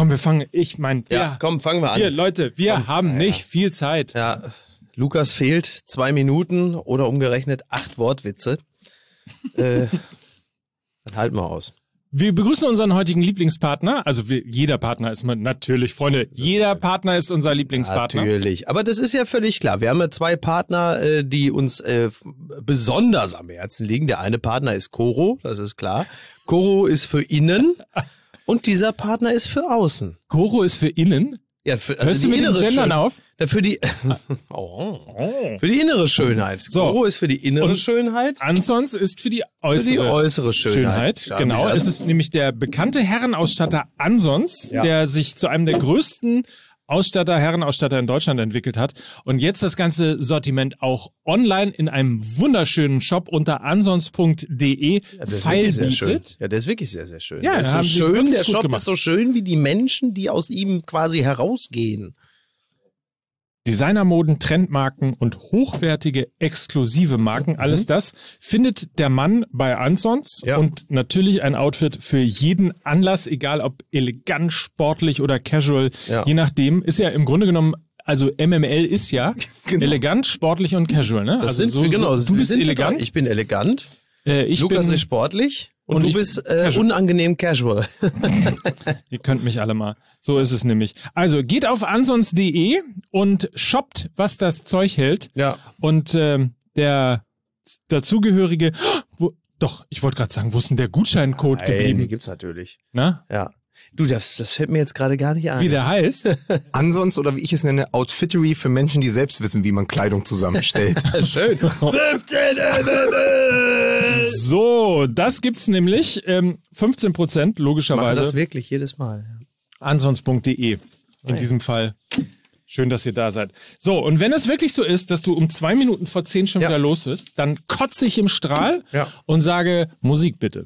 komm, fangen wir an. Hier, Leute, wir haben nicht viel Zeit. Ja, Lukas fehlt 2 Minuten oder umgerechnet 8 Wortwitze. Dann halten wir aus. Wir begrüßen unseren heutigen Lieblingspartner. Also jeder Partner ist natürlich, Freunde, jeder Partner ist unser Lieblingspartner. Natürlich, aber das ist ja völlig klar. Wir haben ja 2 Partner, die uns besonders am Herzen liegen. Der eine Partner ist Coro, das ist klar. Coro ist für innen und dieser Partner ist für außen. Coro ist für innen? Ja, für, hörst du mit den Gendern auf? Für die, für die innere Schönheit. So. Coro ist für die innere Schönheit. Ansons ist für die äußere Schönheit. Genau, es ist nämlich der bekannte Herrenausstatter Ansons, der sich zu einem der größten Herrenausstatter in Deutschland entwickelt hat und jetzt das ganze Sortiment auch online in einem wunderschönen Shop unter ansons.de feilbietet. Ja, der ist wirklich sehr, sehr schön. Ja, der ist so schön, der Shop ist so schön wie die Menschen, die aus ihm quasi herausgehen. Designermoden, Trendmarken und hochwertige, exklusive Marken, alles das findet der Mann bei Ansons und natürlich ein Outfit für jeden Anlass, egal ob elegant, sportlich oder casual, je nachdem, ist ja im Grunde genommen, also MML ist ja elegant, sportlich und casual, ne? Das also du bist elegant. Ich bin elegant. Lukas ist sportlich. Und du bist unangenehm casual. Ihr könnt mich alle mal. So ist es nämlich. Also geht auf ansons.de und shoppt, was das Zeug hält. Ja. Und der dazugehörige, ich wollte gerade sagen, wo ist denn der Gutscheincode geblieben? Den gibt's natürlich. Na? Ja. Du, das fällt mir jetzt gerade gar nicht ein. Wie der heißt? Ansons oder wie ich es nenne, Outfittery für Menschen, die selbst wissen, wie man Kleidung zusammenstellt. Schön. 15 So, das gibt's nämlich. 15% logischerweise. Machen das wirklich jedes Mal. Ansons.de in diesem Fall. Schön, dass ihr da seid. So, und wenn es wirklich so ist, dass du um 2 Minuten vor 10 schon wieder los bist, dann kotze ich im Strahl und sage, Musik bitte.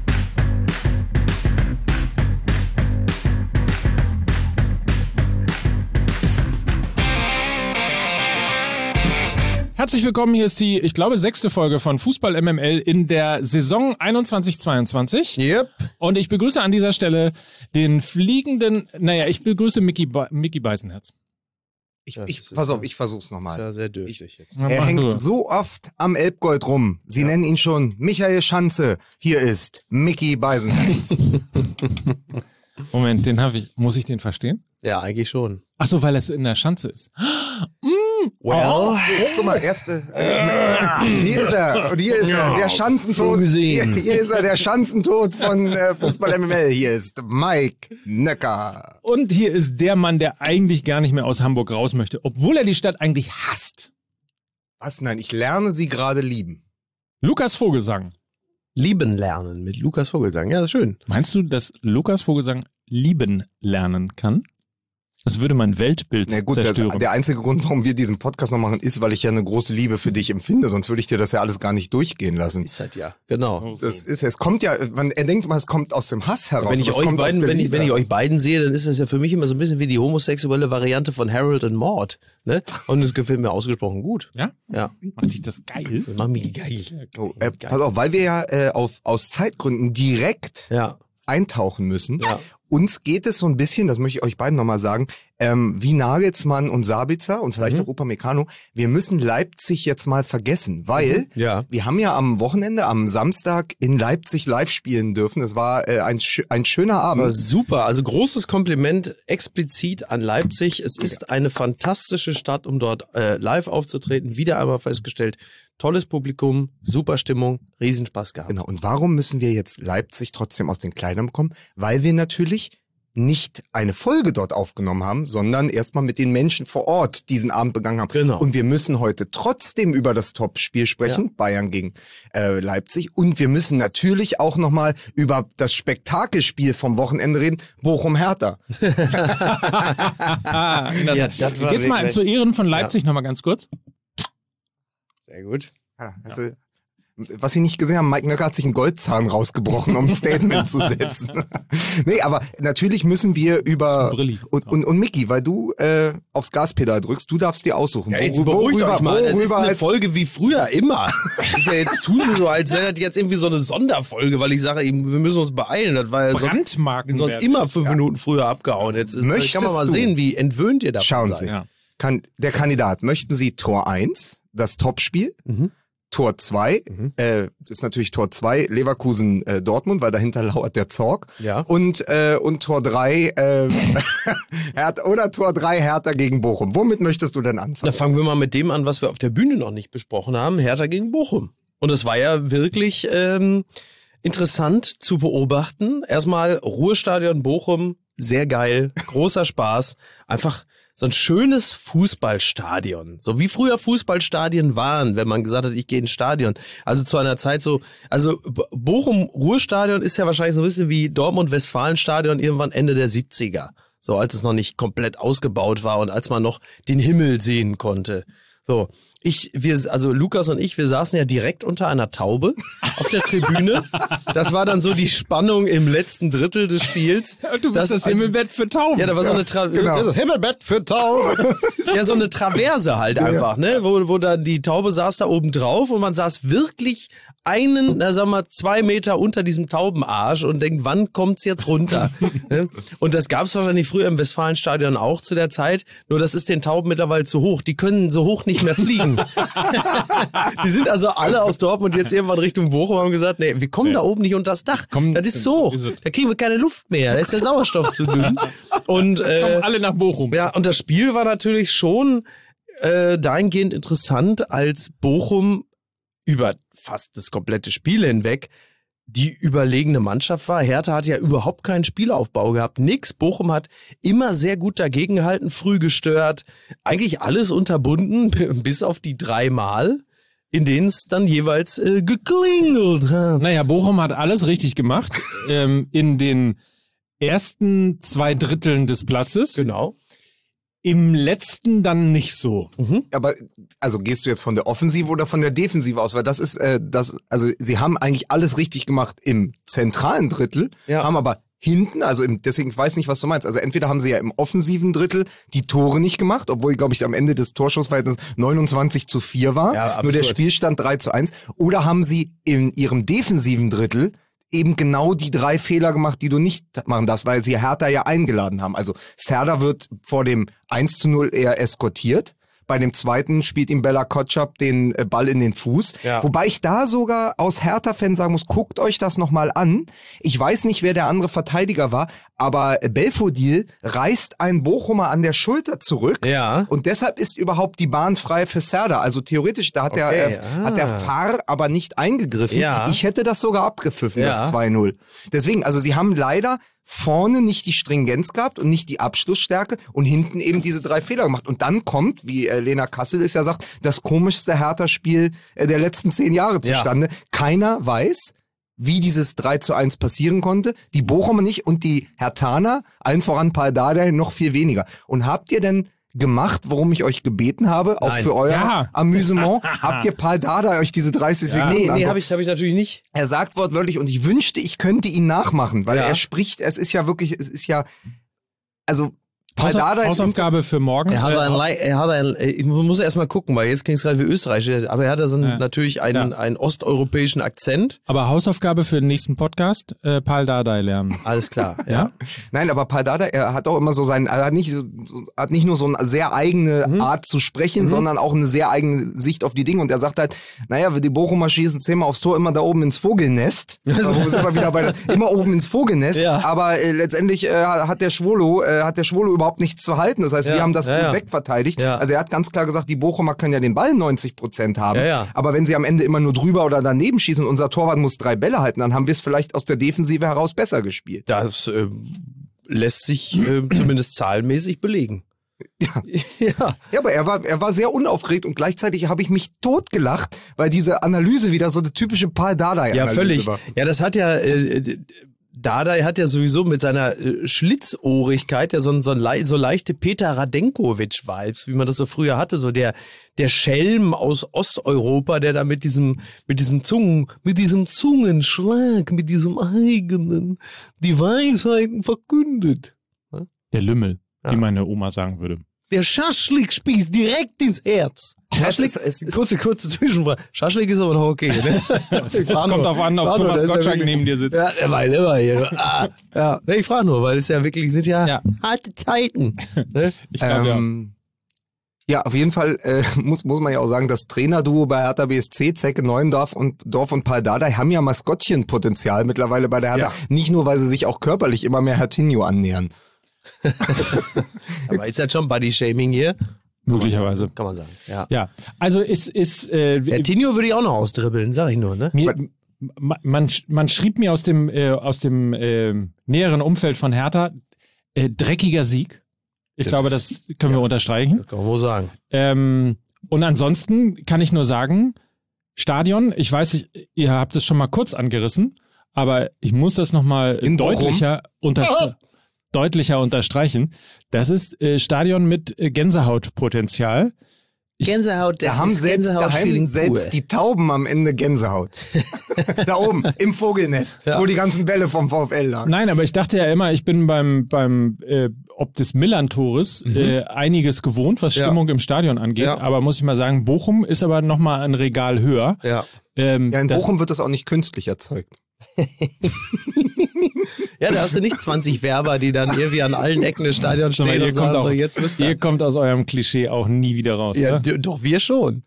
Herzlich willkommen, hier ist die, ich glaube, 6. Folge von Fußball MML in der Saison 21/22. Yep. Und ich begrüße an dieser Stelle den fliegenden, ich begrüße Micky Beisenherz. Pass auf, ich versuch's nochmal. Das ist ja sehr dürftig jetzt. Er hängt so oft am Elbgold rum. Sie nennen ihn schon Michael Schanze. Hier ist Micky Beisenherz. Moment, muss ich den verstehen? Ja, eigentlich schon. Ach so, weil es in der Schanze ist. Guck mal, hier ist er. Und hier ist er, der Schanzentod. Hier ist er, der Schanzentod von Fußball MML. Hier ist Mike Nöcker. Und hier ist der Mann, der eigentlich gar nicht mehr aus Hamburg raus möchte, obwohl er die Stadt eigentlich hasst. Was? Nein, ich lerne sie gerade lieben. Lukas Vogelsang. Lieben lernen mit Lukas Vogelsang. Ja, das ist schön. Meinst du, dass Lukas Vogelsang lieben lernen kann? Das würde mein Weltbild zerstören. Der einzige Grund, warum wir diesen Podcast noch machen, ist, weil ich ja eine große Liebe für dich empfinde. Sonst würde ich dir das ja alles gar nicht durchgehen lassen. Ist halt genau. Es kommt ja, er denkt mal, es kommt aus dem Hass heraus. Wenn ich euch beiden sehe, dann ist das ja für mich immer so ein bisschen wie die homosexuelle Variante von Harold und Maude. Ne? Und es gefällt mir ausgesprochen gut. Ja? Ja. Macht dich das geil? Mach mich geil. Pass auf, weil wir ja aus Zeitgründen direkt eintauchen müssen. Ja. Uns geht es so ein bisschen, das möchte ich euch beiden nochmal sagen, wie Nagelsmann und Sabitzer und vielleicht auch Upamecano. Wir müssen Leipzig jetzt mal vergessen, weil wir haben ja am Wochenende, am Samstag in Leipzig live spielen dürfen. Es war ein schöner Abend. War super, also großes Kompliment explizit an Leipzig. Es ist eine fantastische Stadt, um dort live aufzutreten. Wieder einmal festgestellt, tolles Publikum, super Stimmung, Riesenspaß gehabt. Genau, und warum müssen wir jetzt Leipzig trotzdem aus den Kleidern bekommen? Weil wir natürlich nicht eine Folge dort aufgenommen haben, sondern erstmal mit den Menschen vor Ort diesen Abend begangen haben. Genau. Und wir müssen heute trotzdem über das Top-Spiel sprechen, Bayern gegen Leipzig. Und wir müssen natürlich auch nochmal über das Spektakelspiel vom Wochenende reden, Bochum-Hertha. Jetzt mal zu Ehren von Leipzig nochmal ganz kurz. Sehr gut. Ja, Was Sie nicht gesehen haben, Mike Nöcker hat sich einen Goldzahn rausgebrochen, um ein Statement zu setzen. Nee, aber natürlich müssen wir über... Und Micky, weil du aufs Gaspedal drückst, du darfst dir aussuchen. Ja, jetzt beruhigt euch mal. Das ist eine Folge wie früher immer. Ja, jetzt tun Sie so, als wäre das jetzt irgendwie so eine Sonderfolge, weil ich sage, wir müssen uns beeilen. Das war ja sonst immer 5 Minuten früher abgehauen. Jetzt kann man mal sehen, wie entwöhnt ihr davon Schauen Sie, der Kandidat, möchten Sie Tor 1, das Topspiel? Tor 2, das ist natürlich Tor 2, Leverkusen Dortmund, weil dahinter lauert der Zorg. Ja. Und Tor 3, oder Tor 3 Hertha gegen Bochum. Womit möchtest du denn anfangen? Da fangen wir mal mit dem an, was wir auf der Bühne noch nicht besprochen haben, Hertha gegen Bochum. Und es war ja wirklich interessant zu beobachten. Erstmal Ruhrstadion Bochum, sehr geil, großer Spaß, einfach so ein schönes Fußballstadion. So wie früher Fußballstadien waren, wenn man gesagt hat, ich gehe ins Stadion. Also zu einer Zeit so, also Bochum-Ruhrstadion ist ja wahrscheinlich so ein bisschen wie Dortmund-Westfalen-Stadion irgendwann Ende der 70er. So als es noch nicht komplett ausgebaut war und als man noch den Himmel sehen konnte. So, also Lukas und ich, wir saßen ja direkt unter einer Taube auf der Tribüne. Das war dann so die Spannung im letzten Drittel des Spiels. Du bist das Himmelbett für Tauben. Ja, da war so eine das Himmelbett für Tauben. Ja, so eine Traverse halt einfach, ne? Wo da die Taube saß da oben drauf und man saß wirklich 2 Meter unter diesem Taubenarsch und denkt, wann kommt's jetzt runter? Und das gab's wahrscheinlich früher im Westfalenstadion auch zu der Zeit, nur das ist den Tauben mittlerweile zu hoch. Die können so hoch nicht mehr fliegen. Die sind also alle aus Dortmund jetzt irgendwann Richtung Bochum und haben gesagt, nee, wir kommen da oben nicht unter das Dach. Das ist so hoch. Da kriegen wir keine Luft mehr. Da ist der Sauerstoff zu dünn. Und kommen alle nach Bochum. Ja, und das Spiel war natürlich schon dahingehend interessant, als Bochum über fast das komplette Spiel hinweg die überlegene Mannschaft war. Hertha hat ja überhaupt keinen Spielaufbau gehabt. Nix. Bochum hat immer sehr gut dagegengehalten, früh gestört. Eigentlich alles unterbunden, bis auf die 3 Mal, in denen es dann jeweils geklingelt hat. Naja, Bochum hat alles richtig gemacht. In den ersten 2 Dritteln des Platzes. Genau. Im letzten dann nicht so. Aber also gehst du jetzt von der Offensive oder von der Defensive aus? Weil das ist also sie haben eigentlich alles richtig gemacht im zentralen Drittel, haben aber hinten, also deswegen ich weiß nicht, was du meinst. Also entweder haben sie ja im offensiven Drittel die Tore nicht gemacht, obwohl, glaube ich, am Ende des Torschussverhältnisses 29:4 war. Ja, nur der Spielstand 3:1. Oder haben sie in ihrem defensiven Drittel eben genau die 3 Fehler gemacht, die du nicht machen darfst, weil sie Hertha ja eingeladen haben. Also Serdar wird vor dem 1:0 eher eskortiert. Bei dem zweiten spielt ihm Bella Kotschap den Ball in den Fuß. Ja. Wobei ich da sogar aus Hertha-Fan sagen muss, guckt euch das nochmal an. Ich weiß nicht, wer der andere Verteidiger war, aber Belfodil reißt einen Bochumer an der Schulter zurück. Ja. Und deshalb ist überhaupt die Bahn frei für Serdar. Also theoretisch, da hat der Fahr aber nicht eingegriffen. Ja. Ich hätte das sogar abgepfiffen, das 2:0. Deswegen, also sie haben leider vorne nicht die Stringenz gehabt und nicht die Abschlussstärke und hinten eben diese 3 Fehler gemacht. Und dann kommt, wie Lena Kassel es ja sagt, das komischste Hertha-Spiel der letzten 10 Jahre zustande. Ja. Keiner weiß, wie dieses 3:1 passieren konnte. Die Bochumer nicht und die Herthaner, allen voran Pal Dardai, noch viel weniger. Und habt ihr denn gemacht, worum ich euch gebeten habe, auch Nein. für euer Amüsement? Habt ihr Pal Dardai euch diese 30 Sekunden Nee, habe ich natürlich nicht. Er sagt wortwörtlich, und ich wünschte, ich könnte ihn nachmachen, weil er spricht, es ist ja, also Hausaufgabe für morgen. Ich muss erst mal gucken, weil jetzt klingt es gerade wie Österreich, aber er hat natürlich einen osteuropäischen Akzent. Aber Hausaufgabe für den nächsten Podcast, Pal Dardai lernen. Alles klar, ja. Nein, aber Pal Dardai, er hat auch immer so er hat nicht nur so eine sehr eigene Art zu sprechen, sondern auch eine sehr eigene Sicht auf die Dinge. Und er sagt halt, naja, die Bochumer schießen 10-mal aufs Tor, immer da oben ins Vogelnest. Also sind wir wieder immer oben ins Vogelnest. Ja. Aber letztendlich hat der Schwolo überhaupt nichts zu halten. Das heißt, wir haben das gut wegverteidigt. Ja. Also er hat ganz klar gesagt, die Bochumer können ja den Ball 90% haben. Ja. Aber wenn sie am Ende immer nur drüber oder daneben schießen und unser Torwart muss 3 Bälle halten, dann haben wir es vielleicht aus der Defensive heraus besser gespielt. Das lässt sich zumindest zahlenmäßig belegen. Ja, aber er war sehr unaufgeregt und gleichzeitig habe ich mich totgelacht, weil diese Analyse wieder so eine typische Pal Dardai-Analyse war. Ja, völlig. Ja, das hat ja Dardai hat ja sowieso mit seiner Schlitzohrigkeit ja so leichte Peter Radenkovic-Vibes, wie man das so früher hatte, so der Schelm aus Osteuropa, der da mit diesem Zungenschlag, mit diesem eigenen, die Weisheiten verkündet. Der Lümmel, wie meine Oma sagen würde. Der Schaschlik spießt direkt ins Herz. Schaschlik, kurze Zwischenfrage. Schaschlik ist aber noch okay, ne? Es kommt darauf an, ob Thomas Gottschalk neben dir sitzt. Ja, der war immer hier. Ja, ich frage nur, weil es ja wirklich sind harte Zeiten. Ne? Ich glaube, ja, auf jeden Fall muss man ja auch sagen, das Trainerduo bei Hertha BSC, Zecke Neuendorf und Paul Dardai, haben ja Maskottchenpotenzial mittlerweile bei der Hertha. Ja. Nicht nur, weil sie sich auch körperlich immer mehr Hertinho annähern. Aber ist das schon Body-Shaming hier? Möglicherweise. Kann man sagen, ja. Also Hertinho würde ich auch noch ausdribbeln, sag ich nur, ne? Man schrieb mir aus dem näheren Umfeld von Hertha, dreckiger Sieg. Ich glaube, das können wir unterstreichen. Das kann man wohl sagen. Und ansonsten kann ich nur sagen, Stadion, ich weiß, ihr habt es schon mal kurz angerissen, aber ich muss das nochmal deutlicher unterstreichen. Das ist Stadion mit Gänsehautpotenzial. Gänsehaut, da haben selbst die Tauben am Ende Gänsehaut. Da oben, im Vogelnest, wo die ganzen Bälle vom VfL lagen. Nein, aber ich dachte ja immer, ich bin beim ob des Millern-Tores einiges gewohnt, was Stimmung im Stadion angeht. Ja. Aber muss ich mal sagen, Bochum ist aber nochmal ein Regal höher. Ja, in Bochum wird das auch nicht künstlich erzeugt. Ja, da hast du nicht 20 Werber, die dann irgendwie an allen Ecken des Stadions stehen und sagen, jetzt müsst ihr. Ihr kommt aus eurem Klischee auch nie wieder raus, ja, oder? Doch, wir schon.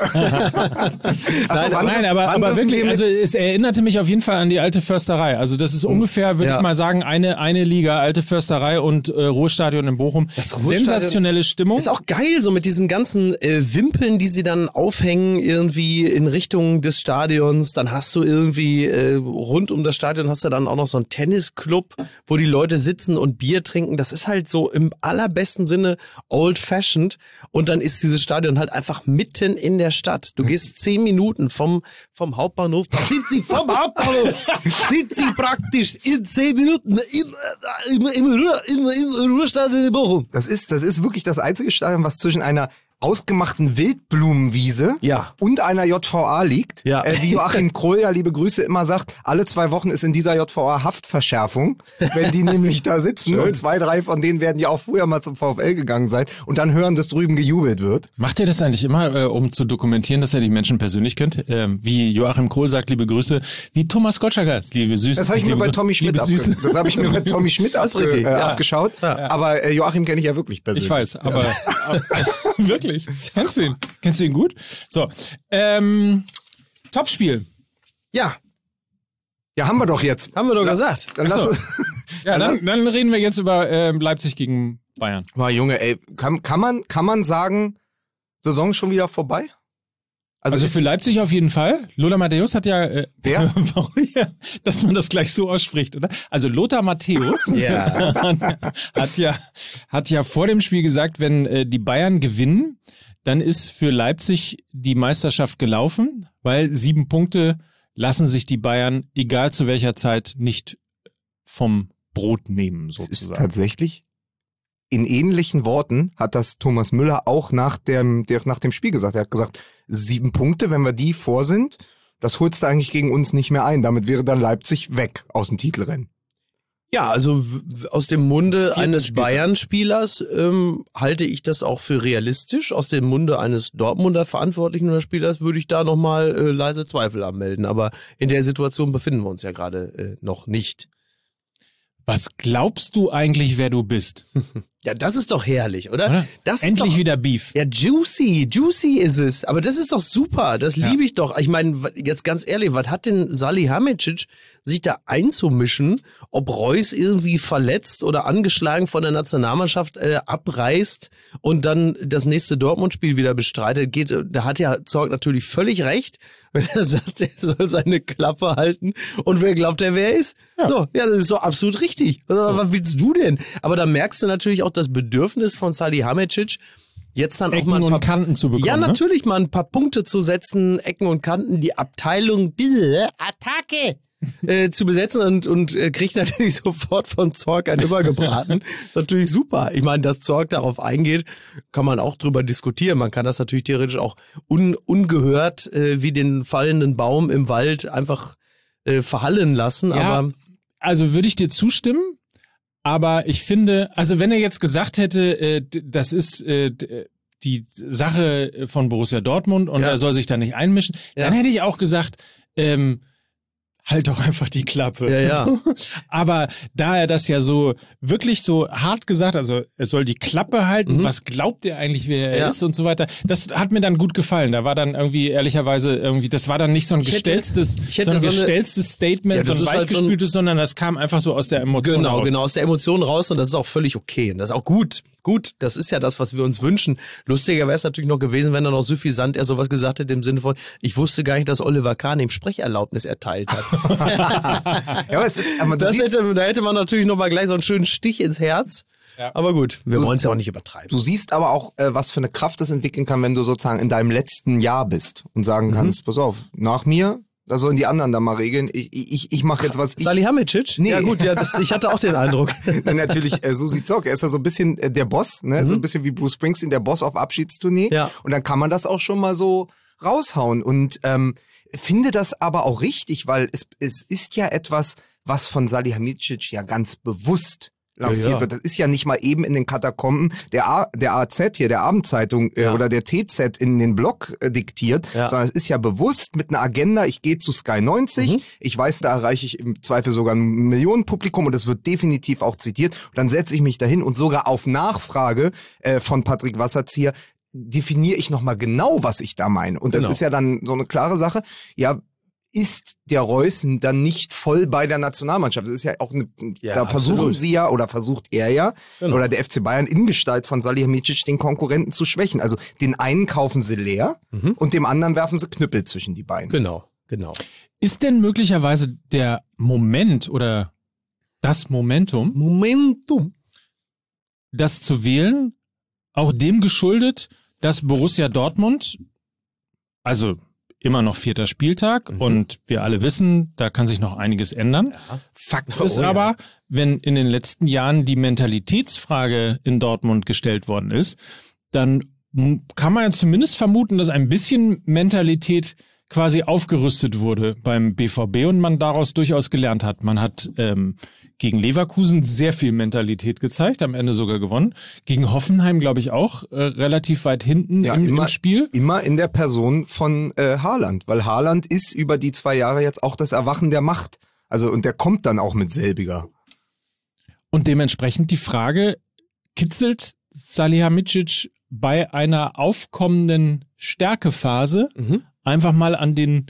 Nein, aber wirklich, also es erinnerte mich auf jeden Fall an die alte Försterei. Also das ist ungefähr, würde ich mal sagen, eine Liga, alte Försterei und Ruhrstadion in Bochum. Sensationelle Stimmung. Ist auch geil, so mit diesen ganzen Wimpeln, die sie dann aufhängen irgendwie in Richtung des Stadions. Dann hast du irgendwie rund um das Stadion hast du dann auch noch so einen Tennisclub, wo die Leute sitzen und Bier trinken. Das ist halt so im allerbesten Sinne old-fashioned. Und dann ist dieses Stadion halt einfach mitten in der Stadt. Du gehst 10 Minuten vom Hauptbahnhof. Da sind sie vom Hauptbahnhof. Sind sie praktisch in 10 Minuten im Ruhrstadion in Bochum. Das ist wirklich das einzige Stadion, was zwischen einer ausgemachten Wildblumenwiese und einer JVA liegt. Ja. Wie Joachim Kroll, ja, liebe Grüße, immer sagt, alle 2 Wochen ist in dieser JVA Haftverschärfung, wenn die nämlich da sitzen. Und 2, 3 von denen werden ja auch früher mal zum VfL gegangen sein und dann hören, dass drüben gejubelt wird. Macht ihr das eigentlich immer, um zu dokumentieren, dass ihr die Menschen persönlich kennt? Wie Joachim Kroll sagt, liebe Grüße, wie Thomas Gottschalk, liebe Süße. Das habe ich mir bei Tommy Schmidt abgeschaut. Ja. Aber Joachim kenne ich ja wirklich persönlich. Ich weiß, aber wirklich. Kennst du ihn? Kennst du ihn gut? So, Topspiel. Ja. Ja, haben wir doch jetzt. Haben wir doch gesagt. Dann reden wir jetzt über Leipzig gegen Bayern. Boah, Junge, ey, kann man sagen, Saison schon wieder vorbei? Also für Leipzig auf jeden Fall. Lothar Matthäus hat ja, wer? Dass man das gleich so ausspricht, oder? Also Lothar Matthäus hat ja vor dem Spiel gesagt, wenn die Bayern gewinnen, dann ist für Leipzig die Meisterschaft gelaufen, weil 7 Punkte lassen sich die Bayern, egal zu welcher Zeit, nicht vom Brot nehmen, sozusagen. Es ist tatsächlich, in ähnlichen Worten hat das Thomas Müller auch nach dem Spiel gesagt. Er hat gesagt, 7 Punkte, wenn wir die vor sind, das holst du eigentlich gegen uns nicht mehr ein. Damit wäre dann Leipzig weg aus dem Titelrennen. Ja, also aus dem Munde eines Bayern-Spielers halte ich das auch für realistisch. Aus dem Munde eines Dortmunder Verantwortlichen oder Spielers würde ich da nochmal leise Zweifel anmelden. Aber in der Situation befinden wir uns ja gerade noch nicht. Was glaubst du eigentlich, wer du bist? Ja, das ist doch herrlich, oder? Das Endlich ist doch, wieder Beef. Ja, juicy ist es. Aber das ist doch super, das liebe ich doch. Ich meine, jetzt ganz ehrlich, was hat denn Salihamidzic sich da einzumischen, ob Reus irgendwie verletzt oder angeschlagen von der Nationalmannschaft abreißt und dann das nächste Dortmund-Spiel wieder bestreitet? Da hat ja Zorc natürlich völlig recht, wenn er sagt, er soll seine Klappe halten. Und wer glaubt, wer ist? Ja. So, ja, das ist doch absolut richtig. Was willst du denn? Aber da merkst du natürlich auch das Bedürfnis von Salihamidzic, jetzt dann Ecken auch mal und Kanten zu bekommen. Ja, natürlich mal ein paar Punkte zu setzen, Ecken und Kanten, die Abteilung Attacke zu besetzen und kriegt natürlich sofort von Zorc ein übergebraten. Ist natürlich super. Ich meine, dass Zorc darauf eingeht, kann man auch drüber diskutieren. Man kann das natürlich theoretisch auch ungehört wie den fallenden Baum im Wald einfach verhallen lassen. Ja, aber also würde ich dir zustimmen, aber ich finde, also wenn er jetzt gesagt hätte, das ist die Sache von Borussia Dortmund und er soll sich da nicht einmischen, dann hätte ich auch gesagt, halt doch einfach die Klappe. Ja. Aber da er das ja so wirklich so hart gesagt, also er soll die Klappe halten, was glaubt er eigentlich, wer er ist und so weiter, das hat mir dann gut gefallen. Da war dann irgendwie ehrlicherweise das war dann nicht so ein gestellstes Statement, so ein weichgespültes, sondern das kam einfach so aus der Emotion raus. Genau, aus der Emotion raus und das ist auch völlig okay. Und das ist auch gut. Gut, das ist ja das, was wir uns wünschen. Lustiger wäre es natürlich noch gewesen, wenn er noch suffisant sowas gesagt hätte im Sinne von, ich wusste gar nicht, dass Oliver Kahn ihm Sprecherlaubnis erteilt hat. Ja, aber es ist, aber da hätte man natürlich noch mal gleich so einen schönen Stich ins Herz. Ja. Aber gut, wir wollen es ja auch nicht übertreiben. Du siehst aber auch, was für eine Kraft das entwickeln kann, wenn du sozusagen in deinem letzten Jahr bist und sagen kannst, pass auf, nach mir, da sollen die anderen da mal regeln. Ich mache jetzt was. Salihamidzic? Nee. Ja gut, ich hatte auch den Eindruck. Natürlich Susi Zorc. Er ist ja so ein bisschen der Boss, ne? So ein bisschen wie Bruce Springsteen, der Boss auf Abschiedstournee. Ja. Und dann kann man das auch schon mal so raushauen. Und finde das aber auch richtig, weil es ist ja etwas, was von Salihamidzic ja ganz bewusst lanciert wird. Das ist ja nicht mal eben in den Katakomben der AZ hier, der Abendzeitung oder der TZ in den Blog diktiert, sondern es ist ja bewusst mit einer Agenda, ich gehe zu Sky 90, ich weiß, da erreiche ich im Zweifel sogar ein Millionenpublikum und das wird definitiv auch zitiert und dann setze ich mich dahin und sogar auf Nachfrage von Patrick Wasserzieher definiere ich nochmal genau, was ich da meine. Und das ist ja dann so eine klare Sache. Ja, ist der Reußen dann nicht voll bei der Nationalmannschaft? Das ist ja auch da versuchen sie ja, oder versucht er ja, oder der FC Bayern in Gestalt von Salihamidzic den Konkurrenten zu schwächen. Also den einen kaufen sie leer und dem anderen werfen sie Knüppel zwischen die Beine. Genau. Ist denn möglicherweise der Moment oder das Momentum, das zu wählen, auch dem geschuldet, dass Borussia Dortmund, also immer noch 4. Spieltag und wir alle wissen, da kann sich noch einiges ändern. Ja. Fakt ist aber, wenn in den letzten Jahren die Mentalitätsfrage in Dortmund gestellt worden ist, dann kann man ja zumindest vermuten, dass ein bisschen Mentalität quasi aufgerüstet wurde beim BVB und man daraus durchaus gelernt hat. Man hat gegen Leverkusen sehr viel Mentalität gezeigt, am Ende sogar gewonnen. Gegen Hoffenheim, glaube ich, auch relativ weit hinten im Spiel. Immer in der Person von Haaland, weil Haaland ist über die 2 Jahre jetzt auch das Erwachen der Macht. Also und der kommt dann auch mit selbiger. Und dementsprechend die Frage, kitzelt Salihamidzic bei einer aufkommenden Stärkephase einfach mal an den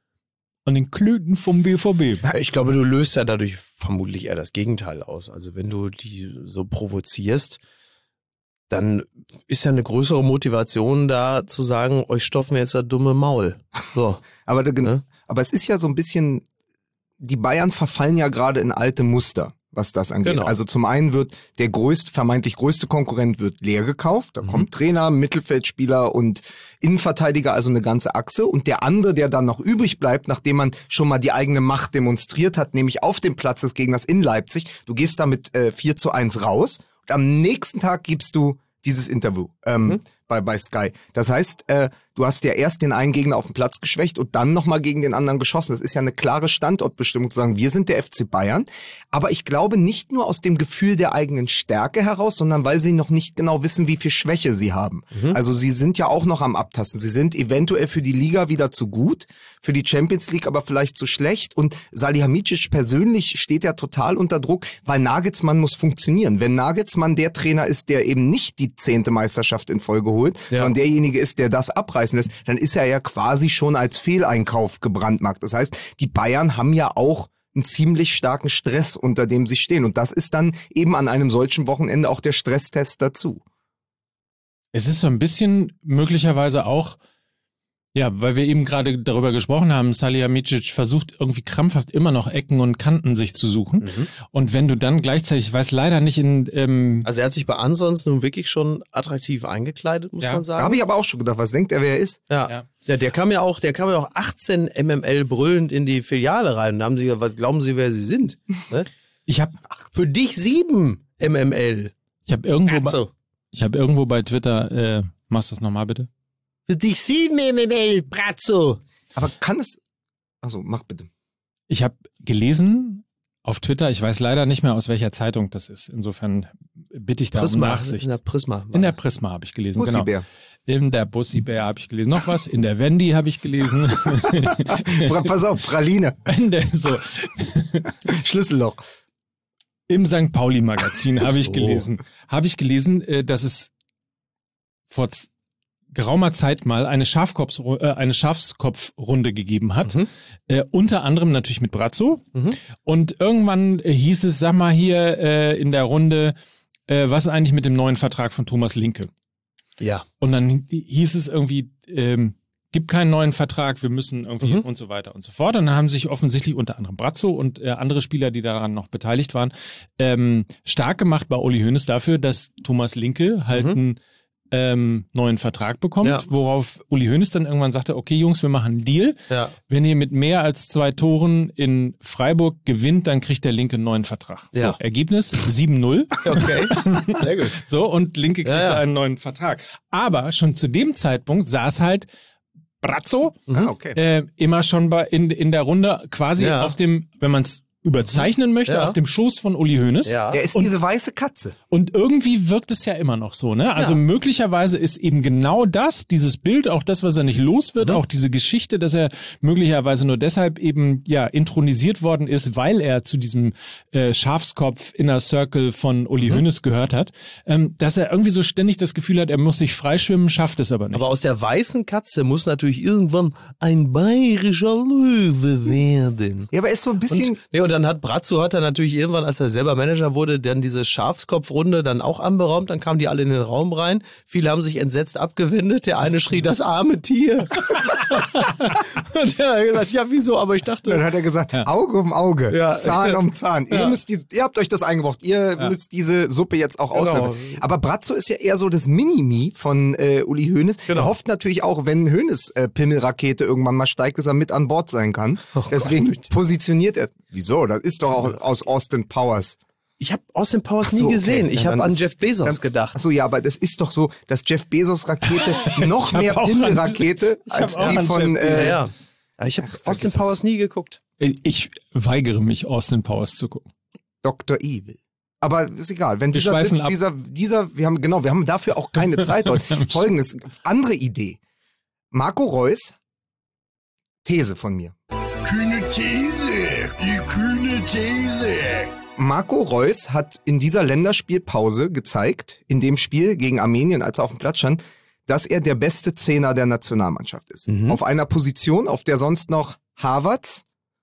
Klöten vom BVB. Ich glaube, du löst ja dadurch vermutlich eher das Gegenteil aus. Also wenn du die so provozierst, dann ist ja eine größere Motivation da zu sagen, euch stopfen wir jetzt das dumme Maul. So. Aber es ist ja so ein bisschen, die Bayern verfallen ja gerade in alte Muster, was das angeht. Genau. Also zum einen wird der vermeintlich größte Konkurrent wird leer gekauft. Da kommt Trainer, Mittelfeldspieler und Innenverteidiger, also eine ganze Achse. Und der andere, der dann noch übrig bleibt, nachdem man schon mal die eigene Macht demonstriert hat, nämlich auf dem Platz des Gegners in Leipzig, du gehst damit 4:1 raus und am nächsten Tag gibst du dieses Interview bei Sky. Das heißt, du hast ja erst den einen Gegner auf dem Platz geschwächt und dann nochmal gegen den anderen geschossen. Das ist ja eine klare Standortbestimmung zu sagen, wir sind der FC Bayern. Aber ich glaube nicht nur aus dem Gefühl der eigenen Stärke heraus, sondern weil sie noch nicht genau wissen, wie viel Schwäche sie haben. Also sie sind ja auch noch am Abtasten. Sie sind eventuell für die Liga wieder zu gut, für die Champions League aber vielleicht zu schlecht. Und Salihamidzic persönlich steht ja total unter Druck, weil Nagelsmann muss funktionieren. Wenn Nagelsmann der Trainer ist, der eben nicht die 10. Meisterschaft in Folge holt, sondern derjenige ist, der das abreißen lässt, dann ist er ja quasi schon als Fehleinkauf gebrandmarkt. Das heißt, die Bayern haben ja auch einen ziemlich starken Stress, unter dem sie stehen. Und das ist dann eben an einem solchen Wochenende auch der Stresstest dazu. Es ist so ein bisschen möglicherweise auch Ja, weil wir eben gerade darüber gesprochen haben, Salihamidzic versucht irgendwie krampfhaft immer noch Ecken und Kanten sich zu suchen. Und wenn du dann gleichzeitig, ich weiß leider nicht also er hat sich bei Ansons nun wirklich schon attraktiv eingekleidet, muss man sagen. Da habe ich aber auch schon gedacht, was denkt er, wer er ist? Ja, der kam ja auch 18 MML brüllend in die Filiale rein. Und da haben sie, was glauben Sie, wer sie sind? Ne? Ich habe für dich 7 MML. Ich habe irgendwo bei Twitter, machst du das nochmal bitte? Für dich 7 MML, Brazzo. Aber kann es... Also mach bitte. Ich habe gelesen auf Twitter, ich weiß leider nicht mehr, aus welcher Zeitung das ist. Insofern bitte ich da um Nachsicht. In der Prisma. In der Prisma habe ich gelesen, Bussi-Bär. Genau. In der Bussi-Bär habe ich gelesen. Noch was? In der Wendy habe ich gelesen. Pass auf, Praline. So. Schlüsselloch. Im St. Pauli-Magazin habe ich gelesen. Dass es vor geraumer Zeit mal eine Schafskopfrunde gegeben hat. Unter anderem natürlich mit Brazzo. Und irgendwann hieß es, sag mal hier in der Runde, was ist eigentlich mit dem neuen Vertrag von Thomas Linke? Ja. Und dann hieß es irgendwie, gibt keinen neuen Vertrag, wir müssen irgendwie und so weiter und so fort. Und dann haben sich offensichtlich unter anderem Brazzo und andere Spieler, die daran noch beteiligt waren, stark gemacht bei Uli Hoeneß dafür, dass Thomas Linke halt einen neuen Vertrag bekommt, worauf Uli Hoeneß dann irgendwann sagte, okay Jungs, wir machen einen Deal. Ja. Wenn ihr mit mehr als 2 Toren in Freiburg gewinnt, dann kriegt der Linke einen neuen Vertrag. Ja. So, Ergebnis 7-0. Okay, sehr gut. So, und Linke kriegt einen neuen Vertrag. Aber schon zu dem Zeitpunkt saß halt Brazzo immer schon in der Runde quasi auf dem, wenn man es überzeichnen möchte, auf dem Schoß von Uli Hoeneß. Ja. Er ist diese weiße Katze. Und irgendwie wirkt es ja immer noch so, ne? Also möglicherweise ist eben genau das, dieses Bild, auch das, was er nicht los wird, auch diese Geschichte, dass er möglicherweise nur deshalb eben intronisiert worden ist, weil er zu diesem Schafskopf Inner Circle von Uli Hoeneß gehört hat, dass er irgendwie so ständig das Gefühl hat, er muss sich freischwimmen, schafft es aber nicht. Aber aus der weißen Katze muss natürlich irgendwann ein bayerischer Löwe werden. Ja, aber er ist so ein bisschen... Und dann hat Brazzo natürlich irgendwann, als er selber Manager wurde, dann diese Schafskopfrunde dann auch anberaumt. Dann kamen die alle in den Raum rein. Viele haben sich entsetzt abgewendet. Der eine schrie, das arme Tier. Und der hat gesagt, ja, wieso? Aber ich dachte... Dann hat er gesagt, Auge um Auge, Zahn um Zahn. Ihr habt euch das eingebrockt. Ihr müsst diese Suppe jetzt auch auslöffeln. Aber Brazzo ist ja eher so das Mini-Me von Uli Hoeneß. Genau. Er hofft natürlich auch, wenn Hoeneß Pimmelrakete irgendwann mal steigt, dass er mit an Bord sein kann. Deswegen positioniert er... Wieso? Das ist doch auch aus Austin Powers. Ich habe Austin Powers nie gesehen. Ich habe an Jeff Bezos gedacht. Achso, ja, aber das ist doch so, dass Jeff Bezos Rakete noch mehr Pimmelrakete als die von... Ich habe Austin Powers nie geguckt. Ich weigere mich, Austin Powers zu gucken. Dr. Evil. Aber ist egal. Wenn wir haben dafür auch keine Zeit heute. Folgendes, andere Idee. Marco Reus, These von mir. Kühne These, die kühne These. Marco Reus hat in dieser Länderspielpause gezeigt, in dem Spiel gegen Armenien, als er auf dem Platz stand, dass er der beste Zehner der Nationalmannschaft ist. Auf einer Position, auf der sonst noch Havertz,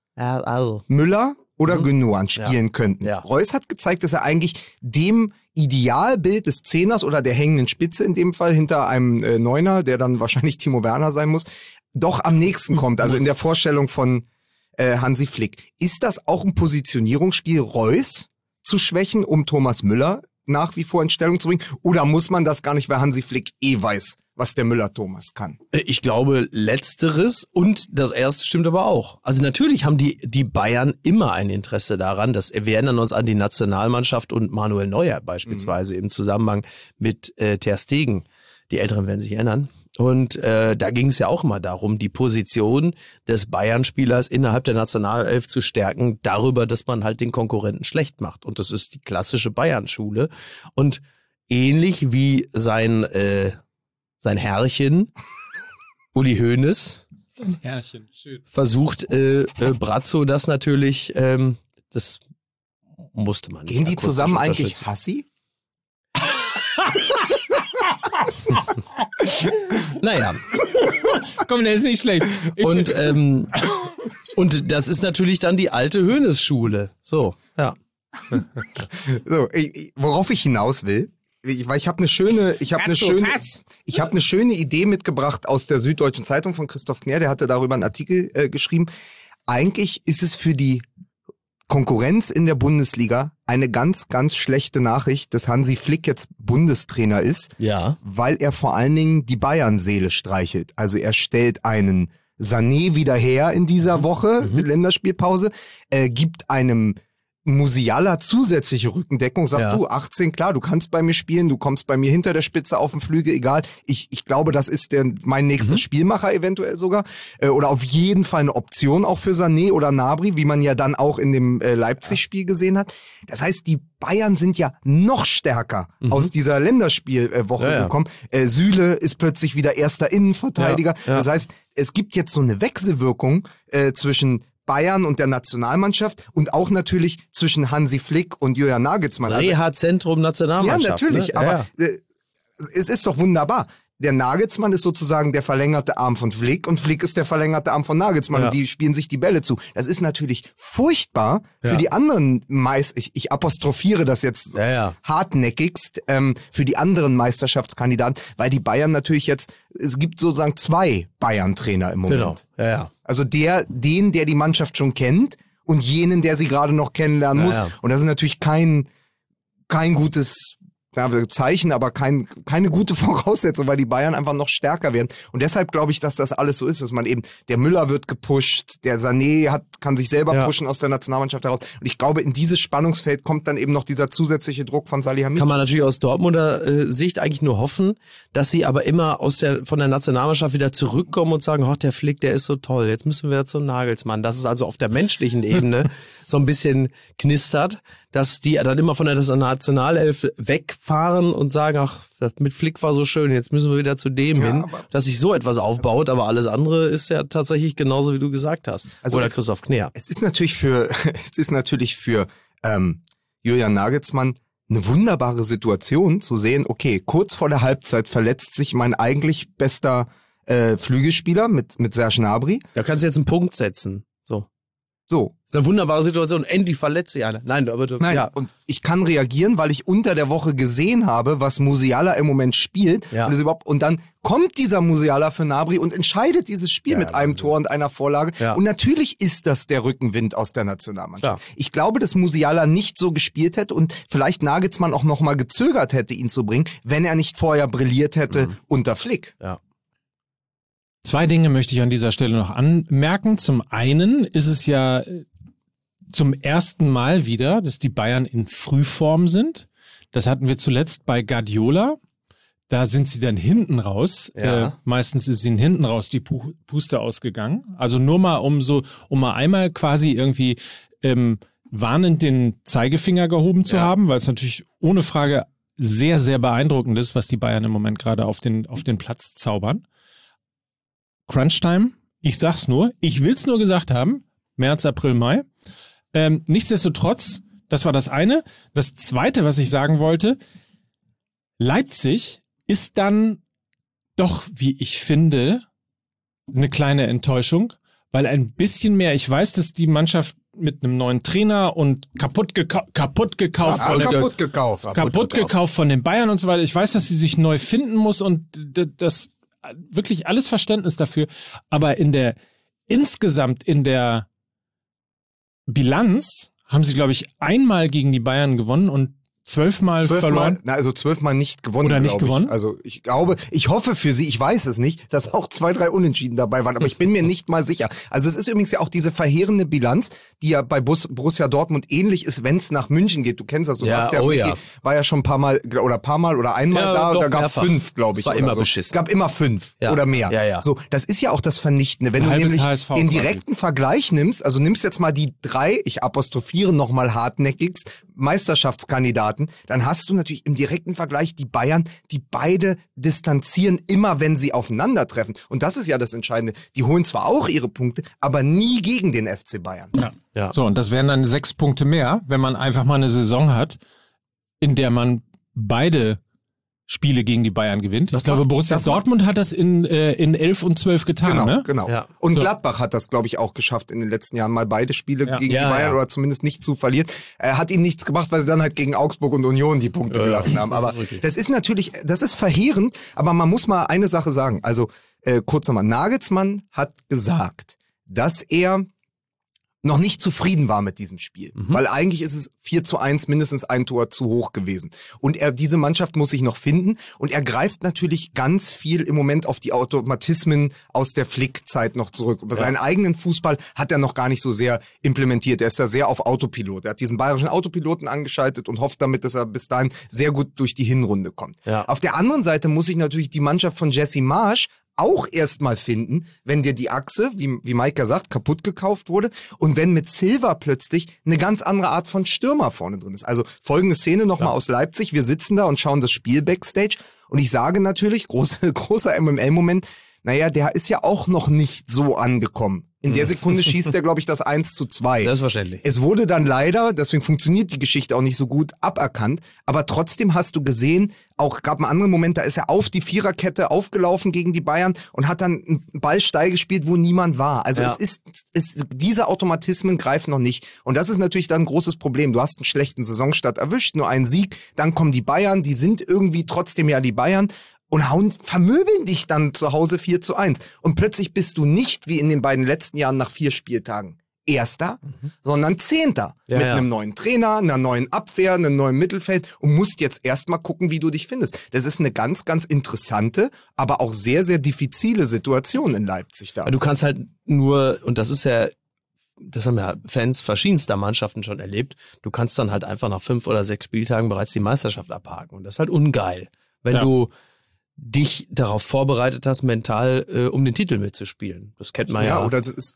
Müller oder Gündoğan spielen könnten. Ja. Reus hat gezeigt, dass er eigentlich dem Idealbild des Zehners oder der hängenden Spitze in dem Fall hinter einem Neuner, der dann wahrscheinlich Timo Werner sein muss, doch am nächsten kommt, also in der Vorstellung von Hansi Flick. Ist das auch ein Positionierungsspiel, Reus zu schwächen, um Thomas Müller nach wie vor in Stellung zu bringen? Oder muss man das gar nicht, weil Hansi Flick weiß, was der Müller-Thomas kann? Ich glaube, Letzteres und das Erste stimmt aber auch. Also natürlich haben die Bayern immer ein Interesse daran, dass wir erinnern uns an die Nationalmannschaft und Manuel Neuer beispielsweise im Zusammenhang mit Ter Stegen. Die Älteren werden sich erinnern. Und da ging es ja auch immer darum, die Position des Bayern-Spielers innerhalb der Nationalelf zu stärken, darüber, dass man halt den Konkurrenten schlecht macht. Und das ist die klassische Bayern-Schule. Und ähnlich wie sein Herrchen, Uli Hoeneß, sein Herrchen, schön, versucht Brazzo das natürlich, das musste man nicht. Gehen die zusammen eigentlich Hassi? Naja. Komm, der ist nicht schlecht. Und das ist natürlich dann die alte Hoeneß-Schule. So, ja. So, worauf ich hinaus will, weil ich habe eine schöne Idee mitgebracht aus der Süddeutschen Zeitung von Christoph Kner, der hatte darüber einen Artikel geschrieben. Eigentlich ist es für die Konkurrenz in der Bundesliga eine ganz, ganz schlechte Nachricht, dass Hansi Flick jetzt Bundestrainer ist, weil er vor allen Dingen die Bayern-Seele streichelt. Also er stellt einen Sané wieder her in dieser Woche, Länderspielpause, gibt einem Musiala zusätzliche Rückendeckung, sagt du, 18, klar, du kannst bei mir spielen, du kommst bei mir hinter der Spitze auf dem Flügel, egal. Ich glaube, das ist mein nächster Spielmacher eventuell sogar. Oder auf jeden Fall eine Option auch für Sané oder Gnabry, wie man ja dann auch in dem Leipzig-Spiel gesehen hat. Das heißt, die Bayern sind ja noch stärker aus dieser Länderspielwoche gekommen. Süle ist plötzlich wieder erster Innenverteidiger. Das heißt, es gibt jetzt so eine Wechselwirkung zwischen Bayern und der Nationalmannschaft und auch natürlich zwischen Hansi Flick und Julian Nagelsmann. Reha-Zentrum Nationalmannschaft. Ja, natürlich, ne? Aber es ist doch wunderbar. Der Nagelsmann ist sozusagen der verlängerte Arm von Flick und Flick ist der verlängerte Arm von Nagelsmann und die spielen sich die Bälle zu. Das ist natürlich furchtbar für die anderen ich apostrophiere das jetzt hartnäckigst, für die anderen Meisterschaftskandidaten, weil die Bayern natürlich jetzt, es gibt sozusagen 2 Bayern-Trainer im Moment. Genau. Also der die Mannschaft schon kennt und jenen, der sie gerade noch kennenlernen muss. Und das ist natürlich kein gutes Zeichen, aber keine gute Voraussetzung, weil die Bayern einfach noch stärker werden. Und deshalb glaube ich, dass das alles so ist, dass man eben, der Müller wird gepusht, der Sané kann sich selber pushen aus der Nationalmannschaft heraus. Und ich glaube, in dieses Spannungsfeld kommt dann eben noch dieser zusätzliche Druck von Salihamidzic. Kann man natürlich aus Dortmunder Sicht eigentlich nur hoffen, dass sie aber immer von der Nationalmannschaft wieder zurückkommen und sagen, der Flick, der ist so toll, jetzt müssen wir zum Nagelsmann. Dass es also auf der menschlichen Ebene so ein bisschen knistert, dass die dann immer von der Nationalelf wegfahren und sagen, das mit Flick war so schön, jetzt müssen wir wieder zu dem hin, dass sich so etwas aufbaut, aber alles andere ist ja tatsächlich genauso, wie du gesagt hast. Also oder Christoph Kner. Es ist natürlich für Julian Nagelsmann eine wunderbare Situation zu sehen, okay, kurz vor der Halbzeit verletzt sich mein eigentlich bester Flügelspieler mit Serge Gnabry. Da kannst du jetzt einen Punkt setzen. So. Das ist eine wunderbare Situation. Endlich verletzt sich einer. Nein. Und ich kann reagieren, weil ich unter der Woche gesehen habe, was Musiala im Moment spielt. Ja. Und dann kommt dieser Musiala für Gnabry und entscheidet dieses Spiel mit einem Tor und einer Vorlage. Ja. Und natürlich ist das der Rückenwind aus der Nationalmannschaft. Ja. Ich glaube, dass Musiala nicht so gespielt hätte und vielleicht Nagelsmann auch nochmal gezögert hätte, ihn zu bringen, wenn er nicht vorher brilliert hätte unter Flick. Ja. 2 Dinge möchte ich an dieser Stelle noch anmerken. Zum einen ist es ja zum ersten Mal wieder, dass die Bayern in Frühform sind. Das hatten wir zuletzt bei Guardiola. Da sind sie dann hinten raus. Ja. Meistens ist ihnen hinten raus die Puste ausgegangen. Also nur mal um mal einmal quasi irgendwie warnend den Zeigefinger gehoben zu haben, weil es natürlich ohne Frage sehr, sehr beeindruckend ist, was die Bayern im Moment gerade auf den Platz zaubern. Crunchtime, ich sag's nur, ich will's nur gesagt haben, März, April, Mai. Nichtsdestotrotz, das war das eine. Das zweite, was ich sagen wollte, Leipzig ist dann doch, wie ich finde, eine kleine Enttäuschung, weil ein bisschen mehr, ich weiß, dass die Mannschaft mit einem neuen Trainer und kaputt gekauft von den Bayern und so weiter. Ich weiß, dass sie sich neu finden muss und das wirklich alles Verständnis dafür, aber insgesamt in der Bilanz haben sie, glaube ich, einmal gegen die Bayern gewonnen und 12 Mal verloren. 12 Mal nicht gewonnen. Oder nicht gewonnen? Also ich glaube, ich hoffe für sie, ich weiß es nicht, dass auch 2, 3 Unentschieden dabei waren, aber ich bin mir nicht mal sicher. Also es ist übrigens ja auch diese verheerende Bilanz, die ja bei Borussia Dortmund ähnlich ist, wenn es nach München geht. Du kennst das, war ja schon ein paar Mal oder einmal da, und da gab es 5, glaube ich. Es war immer beschissen. Es gab immer 5 oder mehr. Ja. So, das ist ja auch das Vernichtende. Wenn du nämlich den direkten Vergleich nimmst, also nimmst jetzt mal die 3, ich apostrophiere nochmal hartnäckigst, Meisterschaftskandidaten, dann hast du natürlich im direkten Vergleich die Bayern, die beide distanzieren immer, wenn sie aufeinandertreffen. Und das ist ja das Entscheidende. Die holen zwar auch ihre Punkte, aber nie gegen den FC Bayern. Ja. So, und das wären dann 6 Punkte mehr, wenn man einfach mal eine Saison hat, in der man beide Spiele gegen die Bayern gewinnt. Ich glaube, Borussia Dortmund hat das in 11 und 12 getan. Genau. Ja. Und Gladbach hat das, glaube ich, auch geschafft in den letzten Jahren, mal beide Spiele gegen die Bayern oder zumindest nicht zu verlieren. Hat ihnen nichts gebracht, weil sie dann halt gegen Augsburg und Union die Punkte gelassen haben. Aber das ist natürlich, das ist verheerend, aber man muss mal eine Sache sagen. Also kurz nochmal, Nagelsmann hat gesagt, dass er noch nicht zufrieden war mit diesem Spiel. Weil eigentlich ist es 4:1 mindestens ein Tor zu hoch gewesen. Und diese Mannschaft muss sich noch finden. Und er greift natürlich ganz viel im Moment auf die Automatismen aus der Flick-Zeit noch zurück. Aber seinen eigenen Fußball hat er noch gar nicht so sehr implementiert. Er ist da sehr auf Autopilot. Er hat diesen bayerischen Autopiloten angeschaltet und hofft damit, dass er bis dahin sehr gut durch die Hinrunde kommt. Ja. Auf der anderen Seite muss sich natürlich die Mannschaft von Jesse Marsch auch erstmal finden, wenn dir die Achse, wie Maika sagt, kaputt gekauft wurde und wenn mit Silva plötzlich eine ganz andere Art von Stürmer vorne drin ist. Also folgende Szene nochmal aus Leipzig. Wir sitzen da und schauen das Spiel Backstage und ich sage natürlich, großer MML-Moment, naja, der ist ja auch noch nicht so angekommen. In der Sekunde schießt er, glaube ich, das 1:2. Selbstverständlich. Es wurde dann leider, deswegen funktioniert die Geschichte auch nicht so gut, aberkannt. Aber trotzdem hast du gesehen, auch gab einen anderen Moment, da ist er auf die Viererkette aufgelaufen gegen die Bayern und hat dann einen Ball steil gespielt, wo niemand war. Also diese Automatismen greifen noch nicht. Und das ist natürlich dann ein großes Problem. Du hast einen schlechten Saisonstart erwischt, nur einen Sieg, dann kommen die Bayern, die sind irgendwie trotzdem ja die Bayern. Und vermöbeln dich dann zu Hause 4:1. Und plötzlich bist du nicht, wie in den beiden letzten Jahren nach 4 Spieltagen, Erster, sondern Zehnter. Mit einem neuen Trainer, einer neuen Abwehr, einem neuen Mittelfeld und musst jetzt erstmal gucken, wie du dich findest. Das ist eine ganz, ganz interessante, aber auch sehr, sehr diffizile Situation in Leipzig da. Du kannst halt nur, und das ist ja, das haben ja Fans verschiedenster Mannschaften schon erlebt, du kannst dann halt einfach nach 5 oder 6 Spieltagen bereits die Meisterschaft abhaken. Und das ist halt ungeil, wenn du dich darauf vorbereitet hast, mental um den Titel mitzuspielen. Das kennt man ja. Ja,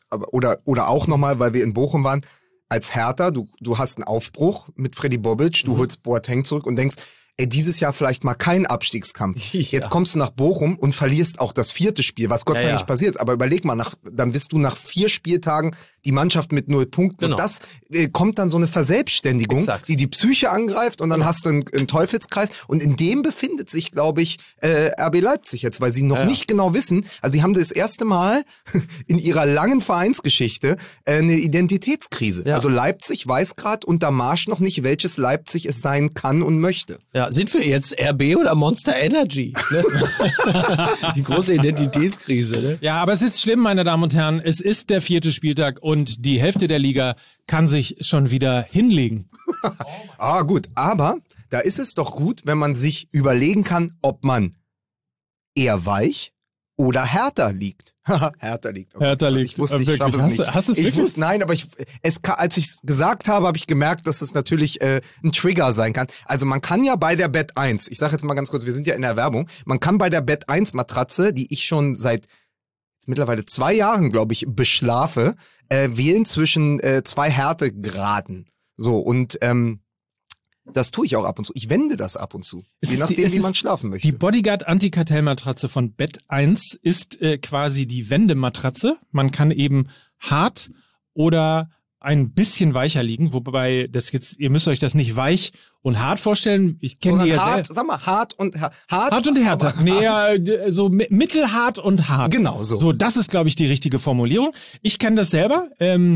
oder auch nochmal, weil wir in Bochum waren, als Hertha, du hast einen Aufbruch mit Freddy Bobic, du holst Boateng zurück und denkst, dieses Jahr vielleicht mal kein Abstiegskampf. Ja. Jetzt kommst du nach Bochum und verlierst auch das 4. Spiel, was Gott sei Dank nicht passiert. Aber überleg mal, dann bist du nach 4 Spieltagen die Mannschaft mit 0 Punkten. Genau. Und das kommt dann so eine Verselbstständigung, die Psyche angreift und dann hast du einen Teufelskreis. Und in dem befindet sich, glaube ich, RB Leipzig jetzt, weil sie noch nicht genau wissen, also sie haben das erste Mal in ihrer langen Vereinsgeschichte eine Identitätskrise. Ja. Also Leipzig weiß gerade unter Marsch noch nicht, welches Leipzig es sein kann und möchte. Ja, sind wir jetzt RB oder Monster Energy? Ne? Die große Identitätskrise. Ne? Ja, aber es ist schlimm, meine Damen und Herren. Es ist der 4. Spieltag und die Hälfte der Liga kann sich schon wieder hinlegen. Gut, aber da ist es doch gut, wenn man sich überlegen kann, ob man eher weich oder härter liegt. Härter liegt. Okay. Härter liegt. Ich wusste, ich schaffe es nicht. Hast du es wirklich? Nein, aber als ich es gesagt habe, habe ich gemerkt, dass es natürlich ein Trigger sein kann. Also man kann ja bei der Bett 1, ich sage jetzt mal ganz kurz, wir sind ja in der Werbung, man kann bei der Bett 1 Matratze, die ich schon seit mittlerweile 2 Jahren, glaube ich, beschlafe, wählen zwischen 2 Härtegraden. So, und das tue ich auch ab und zu. Ich wende das ab und zu. Je nachdem, wie man schlafen möchte. Die Bodyguard Antikartellmatratze von Bett 1 ist quasi die Wendematratze. Man kann eben hart oder ein bisschen weicher liegen, wobei das jetzt, ihr müsst euch das nicht weich und hart vorstellen. Ich kenne die ja hart, sag mal, hart und härter. Nee, so mittelhart und hart. Genau so. So, das ist, glaube ich, die richtige Formulierung. Ich kenne das selber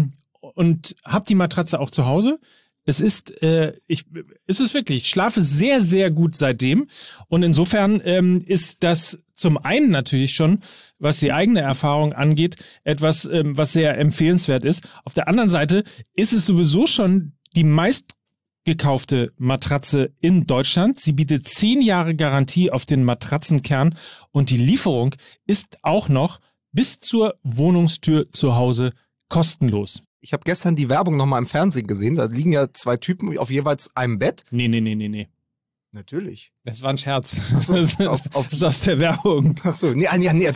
und habe die Matratze auch zu Hause. Es ist wirklich. Ich schlafe sehr, sehr gut seitdem. Und insofern ist das zum einen natürlich schon, was die eigene Erfahrung angeht, etwas, was sehr empfehlenswert ist. Auf der anderen Seite ist es sowieso schon die meistgekaufte Matratze in Deutschland. Sie bietet 10 Jahre Garantie auf den Matratzenkern und die Lieferung ist auch noch bis zur Wohnungstür zu Hause kostenlos. Ich habe gestern die Werbung nochmal im Fernsehen gesehen. Da liegen ja 2 Typen auf jeweils einem Bett. Nee. Natürlich. Das war ein Scherz. So, das ist aus der Werbung. Ach so, nee,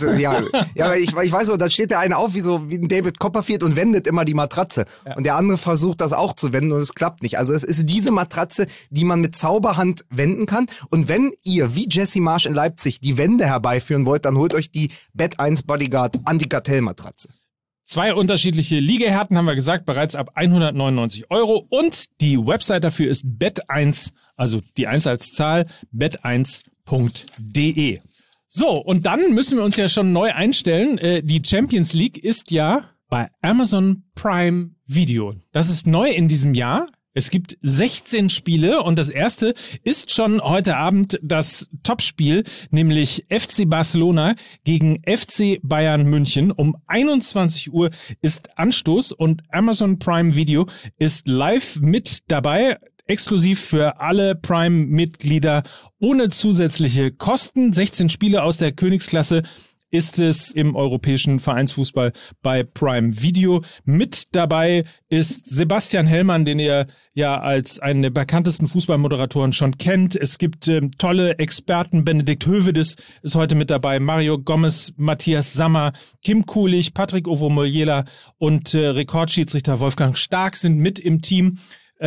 aber ich weiß so, da steht der eine auf wie ein David Copperfield und wendet immer die Matratze. Ja. Und der andere versucht das auch zu wenden und es klappt nicht. Also es ist diese Matratze, die man mit Zauberhand wenden kann. Und wenn ihr, wie Jesse Marsch in Leipzig, die Wände herbeiführen wollt, dann holt euch die Bett 1 Bodyguard Antikartellmatratze. 2 unterschiedliche Liegehärten haben wir gesagt, bereits ab 199 € und die Website dafür ist Bet1, also die 1 als Zahl, bet1.de. championsleague.de. So, und dann müssen wir uns ja schon neu einstellen. Die Champions League ist ja bei Amazon Prime Video. Das ist neu in diesem Jahr. Es gibt 16 Spiele und das erste ist schon heute Abend das Topspiel, nämlich FC Barcelona gegen FC Bayern München. Um 21 Uhr ist Anstoß und Amazon Prime Video ist live mit dabei, exklusiv für alle Prime-Mitglieder ohne zusätzliche Kosten. 16 Spiele aus der Königsklasse ist es im europäischen Vereinsfußball bei Prime Video. Mit dabei ist Sebastian Hellmann, den ihr ja als einen der bekanntesten Fußballmoderatoren schon kennt. Es gibt tolle Experten. Benedikt Hövedes ist heute mit dabei. Mario Gomez, Matthias Sammer, Kim Kulich, Patrick Ovomoyela und Rekordschiedsrichter Wolfgang Stark sind mit im Team.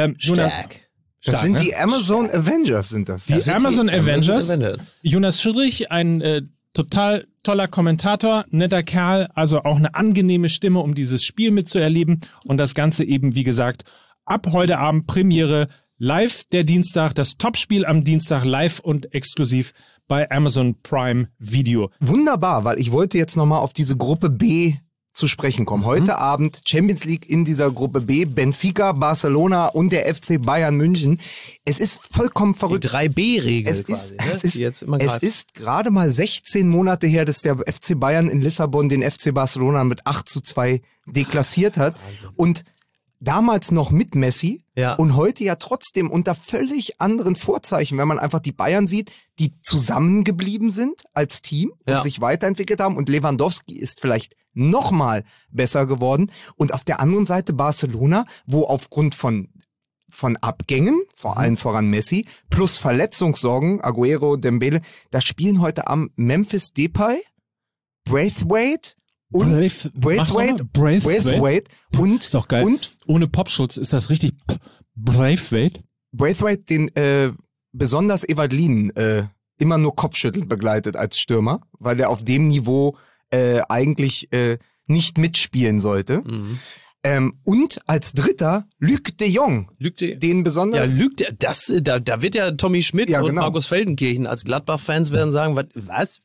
Stark. Das sind die Amazon Avengers, sind das. Die Amazon Avengers. Jonas Friedrich, ein total toller Kommentator, netter Kerl, also auch eine angenehme Stimme, um dieses Spiel mitzuerleben. Und das Ganze eben, wie gesagt, ab heute Abend Premiere, live der Dienstag, das Topspiel am Dienstag live und exklusiv bei Amazon Prime Video. Wunderbar, weil ich wollte jetzt nochmal auf diese Gruppe B zu sprechen kommen. Heute Abend Champions League in dieser Gruppe B, Benfica, Barcelona und der FC Bayern München. Es ist vollkommen verrückt. Die 3B-Regel quasi. Es ist gerade mal 16 Monate her, dass der FC Bayern in Lissabon den FC Barcelona mit 8:2 deklassiert hat. Wahnsinn. Und damals noch mit Messi und heute ja trotzdem unter völlig anderen Vorzeichen, wenn man einfach die Bayern sieht, die zusammengeblieben sind als Team und sich weiterentwickelt haben, und Lewandowski ist vielleicht noch mal besser geworden, und auf der anderen Seite Barcelona, wo aufgrund von Abgängen, vor allem voran Messi, plus Verletzungssorgen, Aguero, Dembele, da spielen heute am Memphis Depay, Braithwaite und Braithwaite und ist auch geil. Und ohne Popschutz ist das richtig Braithwaite, den besonders Evalin immer nur Kopfschütteln begleitet als Stürmer, weil der auf dem Niveau eigentlich nicht mitspielen sollte. Und als dritter Luc de Jong. Den besonders... Ja, da wird ja Tommy Schmidt und Markus Feldenkirchen als Gladbach-Fans werden sagen, was?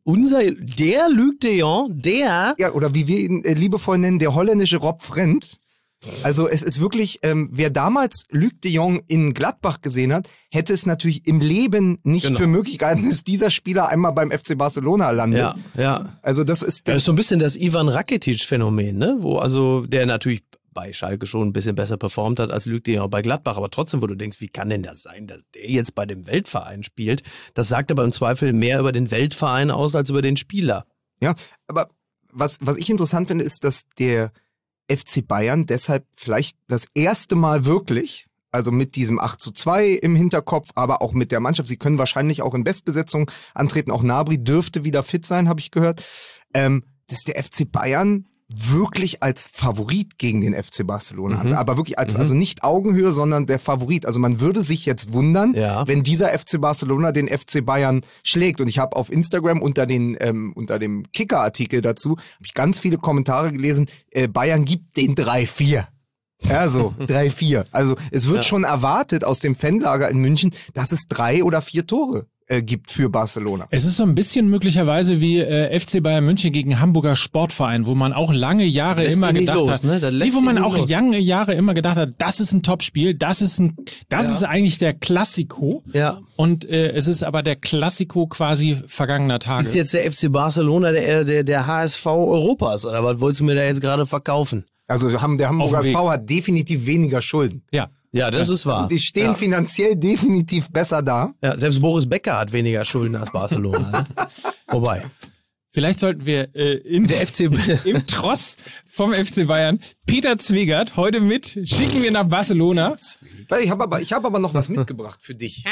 Der Luc de Jong, der... Ja, oder wie wir ihn liebevoll nennen, der holländische Rob Frendt. Also es ist wirklich, wer damals Luc de Jong in Gladbach gesehen hat, hätte es natürlich im Leben nicht für möglich gehalten, dass dieser Spieler einmal beim FC Barcelona landet. Ja. Also das ist so ein bisschen das Ivan Rakitic-Phänomen, ne? Wo also der natürlich bei Schalke schon ein bisschen besser performt hat als Luc de Jong bei Gladbach, aber trotzdem, wo du denkst, wie kann denn das sein, dass der jetzt bei dem Weltverein spielt? Das sagt aber im Zweifel mehr über den Weltverein aus als über den Spieler. Ja, aber was ich interessant finde, ist, dass der FC Bayern deshalb vielleicht das erste Mal wirklich, also mit diesem 8:2 im Hinterkopf, aber auch mit der Mannschaft, sie können wahrscheinlich auch in Bestbesetzung antreten, auch Gnabry dürfte wieder fit sein, habe ich gehört, dass der FC Bayern wirklich als Favorit gegen den FC Barcelona hat, aber wirklich also nicht Augenhöhe, sondern der Favorit. Also man würde sich jetzt wundern, wenn dieser FC Barcelona den FC Bayern schlägt. Und ich habe auf Instagram unter dem Kicker-Artikel dazu habe ich ganz viele Kommentare gelesen. Bayern gibt den 3-4. Ja, so 3-4. Also es wird schon erwartet aus dem Fanlager in München, dass es 3 oder 4 Tore gibt für Barcelona. Es ist so ein bisschen möglicherweise wie FC Bayern München gegen Hamburger Sportverein, wo man auch lange Jahre immer gedacht hat, wo man auch lange Jahre immer gedacht hat, das ist ein Topspiel, das ist eigentlich der Klassiko. Ja. Und es ist aber der Klassiko quasi vergangener Tage. Ist jetzt der FC Barcelona der HSV Europas, oder was wolltest du mir da jetzt gerade verkaufen? Also der Hamburger SV hat definitiv weniger Schulden. Ja, das ist wahr. Also die stehen finanziell definitiv besser da. Ja, selbst Boris Becker hat weniger Schulden als Barcelona. Ne? Wobei. Vielleicht sollten wir im Tross vom FC Bayern Peter Zwegert heute schicken wir nach Barcelona. Ich habe aber noch was mitgebracht für dich.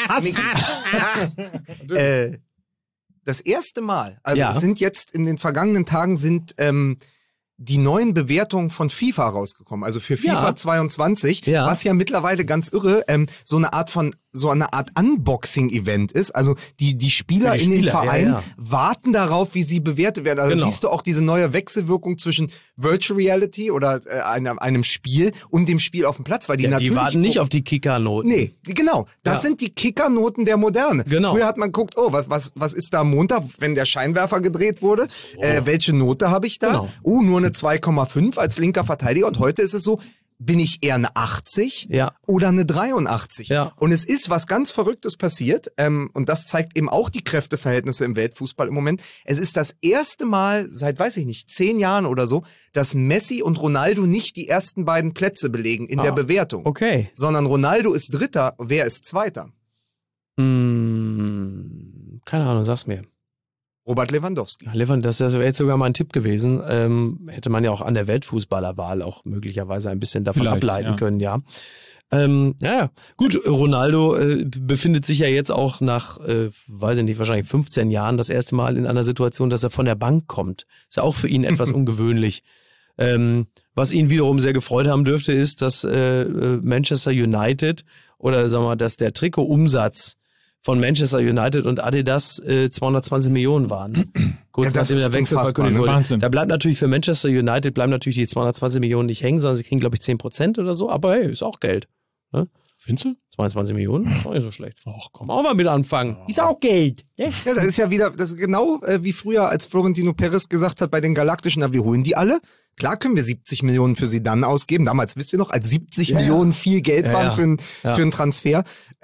Das erste Mal, also es sind jetzt in den vergangenen Tagen die neuen Bewertungen von FIFA rausgekommen, also für FIFA 22, was ja mittlerweile ganz irre, so eine Art von so eine Art Unboxing-Event ist. Also die Spieler in den Vereinen warten darauf, wie sie bewertet werden. Also siehst du auch diese neue Wechselwirkung zwischen Virtual Reality oder einem Spiel und dem Spiel auf dem Platz, weil die natürlich... Die warten nicht auf die Kickernoten. Nee, genau. Das sind die Kickernoten der Moderne. Genau. Früher hat man geguckt, was ist da am Montag, wenn der Scheinwerfer gedreht wurde? Welche Note habe ich da? Genau. Nur eine 2,5 als linker Verteidiger. Und heute ist es so, bin ich eher eine 80 oder eine 83? Ja. Und es ist was ganz Verrücktes passiert, und das zeigt eben auch die Kräfteverhältnisse im Weltfußball im Moment. Es ist das erste Mal seit, 10 Jahren oder so, dass Messi und Ronaldo nicht die ersten beiden Plätze belegen in der Bewertung. Okay. Sondern Ronaldo ist Dritter, wer ist Zweiter? Keine Ahnung, sag's mir. Robert Lewandowski. Das wäre jetzt sogar mal ein Tipp gewesen. Hätte man ja auch an der Weltfußballerwahl auch möglicherweise ein bisschen davon ableiten können, ja. Gut, Ronaldo befindet sich ja jetzt auch nach, wahrscheinlich 15 Jahren das erste Mal in einer Situation, dass er von der Bank kommt. Ist ja auch für ihn etwas ungewöhnlich. Was ihn wiederum sehr gefreut haben dürfte, ist, dass Manchester United oder sagen wir mal, dass der Trikotumsatz von Manchester United und Adidas 220 Millionen waren. Kurz nachdem der Wechsel verkündet wurde. Wahnsinn. Da bleibt natürlich für Manchester United die 220 Millionen nicht hängen, sondern sie kriegen, glaube ich, 10% oder so. Aber hey, ist auch Geld. Ne? Findest du? 22 Millionen? Auch nicht so schlecht. Ach komm, auch mal mit anfangen. Ist auch Geld. Ja, das ist ja wieder, das ist genau wie früher, als Florentino Perez gesagt hat bei den Galaktischen, wir holen die alle. Klar können wir 70 Millionen für sie dann ausgeben. Damals, wisst ihr noch, als 70 Millionen viel Geld waren für einen Transfer.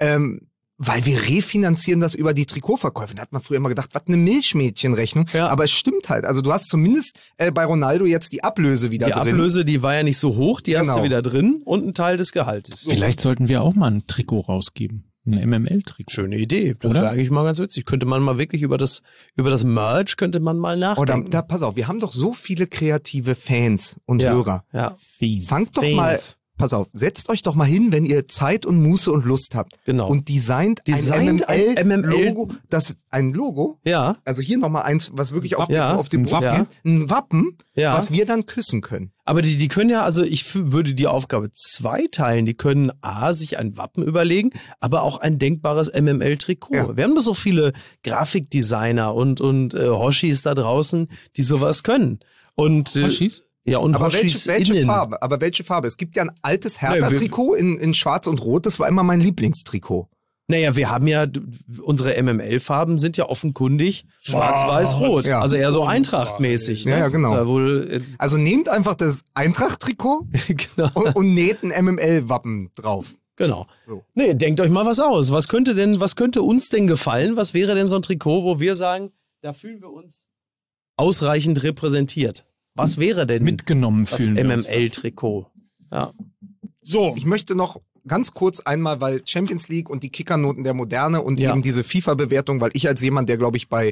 Weil wir refinanzieren das über die Trikotverkäufe. Da hat man früher immer gedacht, was eine Milchmädchenrechnung. Ja. Aber es stimmt halt. Also du hast zumindest bei Ronaldo jetzt die Ablöse wieder drin. Die Ablöse, die war ja nicht so hoch, die hast du wieder drin und ein Teil des Gehaltes. Vielleicht sollten wir auch mal ein Trikot rausgeben. Ein MML-Trikot. Schöne Idee. Das wäre eigentlich mal ganz witzig. Könnte man mal wirklich über das Merch könnte man mal nachdenken. Oder pass auf, wir haben doch so viele kreative Fans und Hörer. Ja. Fangt doch mal... Pass auf, setzt euch doch mal hin, wenn ihr Zeit und Muße und Lust habt. Genau. Und designt ein MML-Logo. Ein Logo? Ja. Also hier nochmal eins, was wirklich auf dem Brust geht. Ein Wappen, was wir dann küssen können. Aber die können ja, also ich würde die Aufgabe zweiteilen. Die können sich ein Wappen überlegen, aber auch ein denkbares MML-Trikot. Ja. Wir haben so viele Grafikdesigner und Hoshis da draußen, die sowas können. Und Hoshis? Ja, und aber welche Farbe? Aber welche Farbe? Es gibt ja ein altes Hertha-Trikot in Schwarz und Rot. Das war immer mein Lieblingstrikot. Naja, wir haben ja, unsere MML-Farben sind ja offenkundig schwarz-weiß-rot. Ja. Also eher so Eintracht-mäßig. Ja, ja, genau. Also nehmt einfach das Eintracht-Trikot und näht ein MML-Wappen drauf. Genau. So. Nee, denkt euch mal was aus. Was könnte uns denn gefallen? Was wäre denn so ein Trikot, wo wir sagen, da fühlen wir uns ausreichend repräsentiert? Was wäre denn mitgenommen das MML-Trikot? Ja. So. Ich möchte noch ganz kurz einmal, weil Champions League und die Kickernoten der Moderne und eben diese FIFA-Bewertung, weil ich als jemand, der glaube ich bei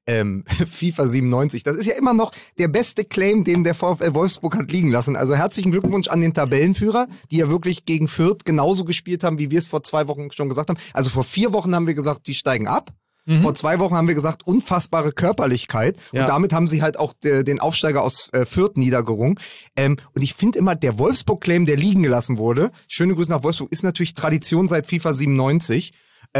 FIFA 97, das ist ja immer noch der beste Claim, den der VfL Wolfsburg hat liegen lassen. Also herzlichen Glückwunsch an den Tabellenführer, die ja wirklich gegen Fürth genauso gespielt haben, wie wir es vor 2 Wochen schon gesagt haben. Also vor 4 Wochen haben wir gesagt, die steigen ab. Vor 2 Wochen haben wir gesagt, unfassbare Körperlichkeit. Ja. Und damit haben sie halt auch den Aufsteiger aus Fürth niedergerungen. Und ich finde immer, der Wolfsburg-Claim, der liegen gelassen wurde, schöne Grüße nach Wolfsburg, ist natürlich Tradition seit FIFA 97.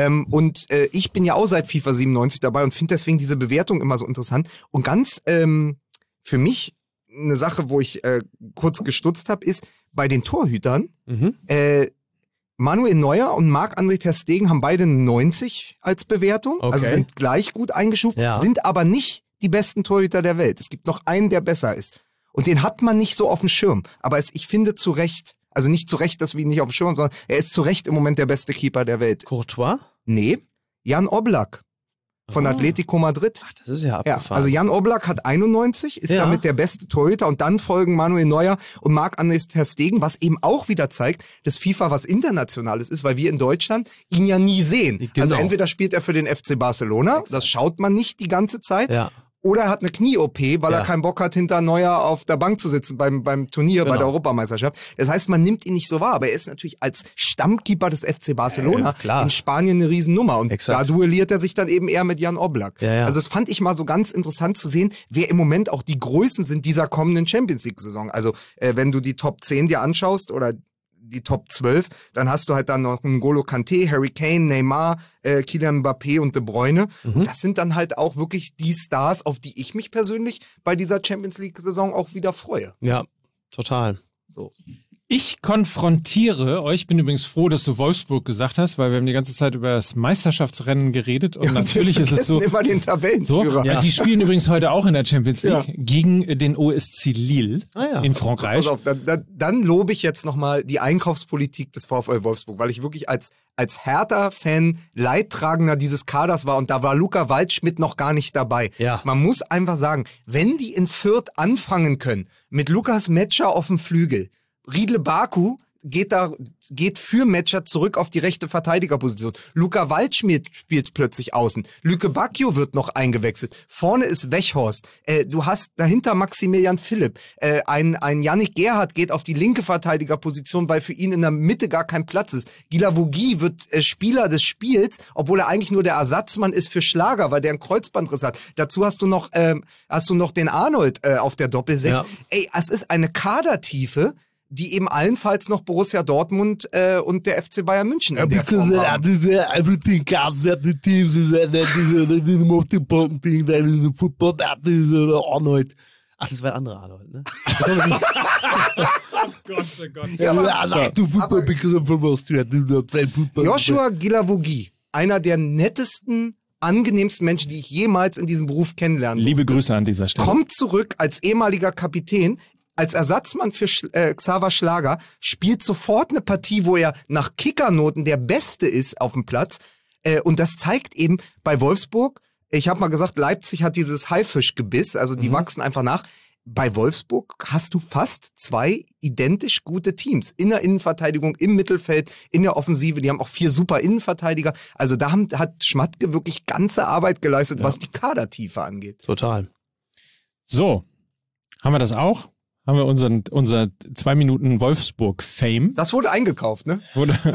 Ich bin ja auch seit FIFA 97 dabei und finde deswegen diese Bewertung immer so interessant. Und ganz für mich eine Sache, wo ich kurz gestutzt habe, ist bei den Torhütern, Manuel Neuer und Marc-André ter Stegen haben beide 90 als Bewertung, also sind gleich gut eingestuft, sind aber nicht die besten Torhüter der Welt. Es gibt noch einen, der besser ist. Und den hat man nicht so auf dem Schirm. Aber ich finde zu Recht, also nicht zu Recht, dass wir ihn nicht auf dem Schirm haben, sondern er ist zu Recht im Moment der beste Keeper der Welt. Courtois? Nee, Jan Oblak. Von Atletico Madrid. Ach, das ist ja abgefahren. Ja, also Jan Oblak hat 91, ist damit der beste Torhüter und dann folgen Manuel Neuer und Marc-André ter Stegen, was eben auch wieder zeigt, dass FIFA was Internationales ist, weil wir in Deutschland ihn ja nie sehen. Genau. Also entweder spielt er für den FC Barcelona, das schaut man nicht die ganze Zeit, oder er hat eine Knie-OP, weil er keinen Bock hat, hinter Neuer auf der Bank zu sitzen beim Turnier, bei der Europameisterschaft. Das heißt, man nimmt ihn nicht so wahr, aber er ist natürlich als Stammkeeper des FC Barcelona in Spanien eine Riesennummer. Und da duelliert er sich dann eben eher mit Jan Oblak. Ja, ja. Also das fand ich mal so ganz interessant zu sehen, wer im Moment auch die Größen sind dieser kommenden Champions League-Saison. Also wenn du die Top 10 dir anschaust oder die Top 12, dann hast du halt dann noch N'Golo Kanté, Harry Kane, Neymar, Kylian Mbappé und De Bruyne. Und das sind dann halt auch wirklich die Stars, auf die ich mich persönlich bei dieser Champions League-Saison auch wieder freue. Ja, total. So. Ich konfrontiere euch, bin übrigens froh, dass du Wolfsburg gesagt hast, weil wir haben die ganze Zeit über das Meisterschaftsrennen geredet und natürlich ist es so. Immer den Tabellenführer. So, ja. Die spielen übrigens heute auch in der Champions League gegen den OSC Lille in Frankreich. Pass auf, dann lobe ich jetzt nochmal die Einkaufspolitik des VfL Wolfsburg, weil ich wirklich als Hertha-Fan Leidtragender dieses Kaders war und da war Luca Waldschmidt noch gar nicht dabei. Ja. Man muss einfach sagen, wenn die in Fürth anfangen können, mit Lukas Metscher auf dem Flügel, Riedle Baku geht für Metscher zurück auf die rechte Verteidigerposition. Luca Waldschmidt spielt plötzlich außen. Lüke Bacchio wird noch eingewechselt. Vorne ist Weghorst. Du hast dahinter Maximilian Philipp. Ein Yannick Gerhardt geht auf die linke Verteidigerposition, weil für ihn in der Mitte gar kein Platz ist. Guilavogui wird Spieler des Spiels, obwohl er eigentlich nur der Ersatzmann ist für Schlager, weil der einen Kreuzbandriss hat. Dazu hast du noch den Arnold auf der Doppelsechs. Ja. Ey, es ist eine Kadertiefe, die eben allenfalls noch Borussia Dortmund und der FC Bayern München in der Form haben. Everything counts at the teams that is the most important thing that is in football, that is Arnold. Ach, das war der andere Arnold, ne? Oh Gott. Joshua Guilavogui, einer der nettesten, angenehmsten Menschen, die ich jemals in diesem Beruf kennenlernen durfte. Liebe Grüße an dieser Stelle. Kommt zurück als ehemaliger Kapitän, als Ersatzmann für Xaver Schlager, spielt sofort eine Partie, wo er nach Kickernoten der Beste ist auf dem Platz. Und das zeigt eben bei Wolfsburg, ich habe mal gesagt, Leipzig hat dieses Haifischgebiss, also die wachsen einfach nach. Bei Wolfsburg hast du fast 2 identisch gute Teams. In der Innenverteidigung, im Mittelfeld, in der Offensive. Die haben auch 4 super Innenverteidiger. Also da hat Schmatke wirklich ganze Arbeit geleistet, was die Kadertiefe angeht. Total. So, haben wir das auch? Haben wir unser 2 Minuten Wolfsburg-Fame. Das wurde eingekauft, ne?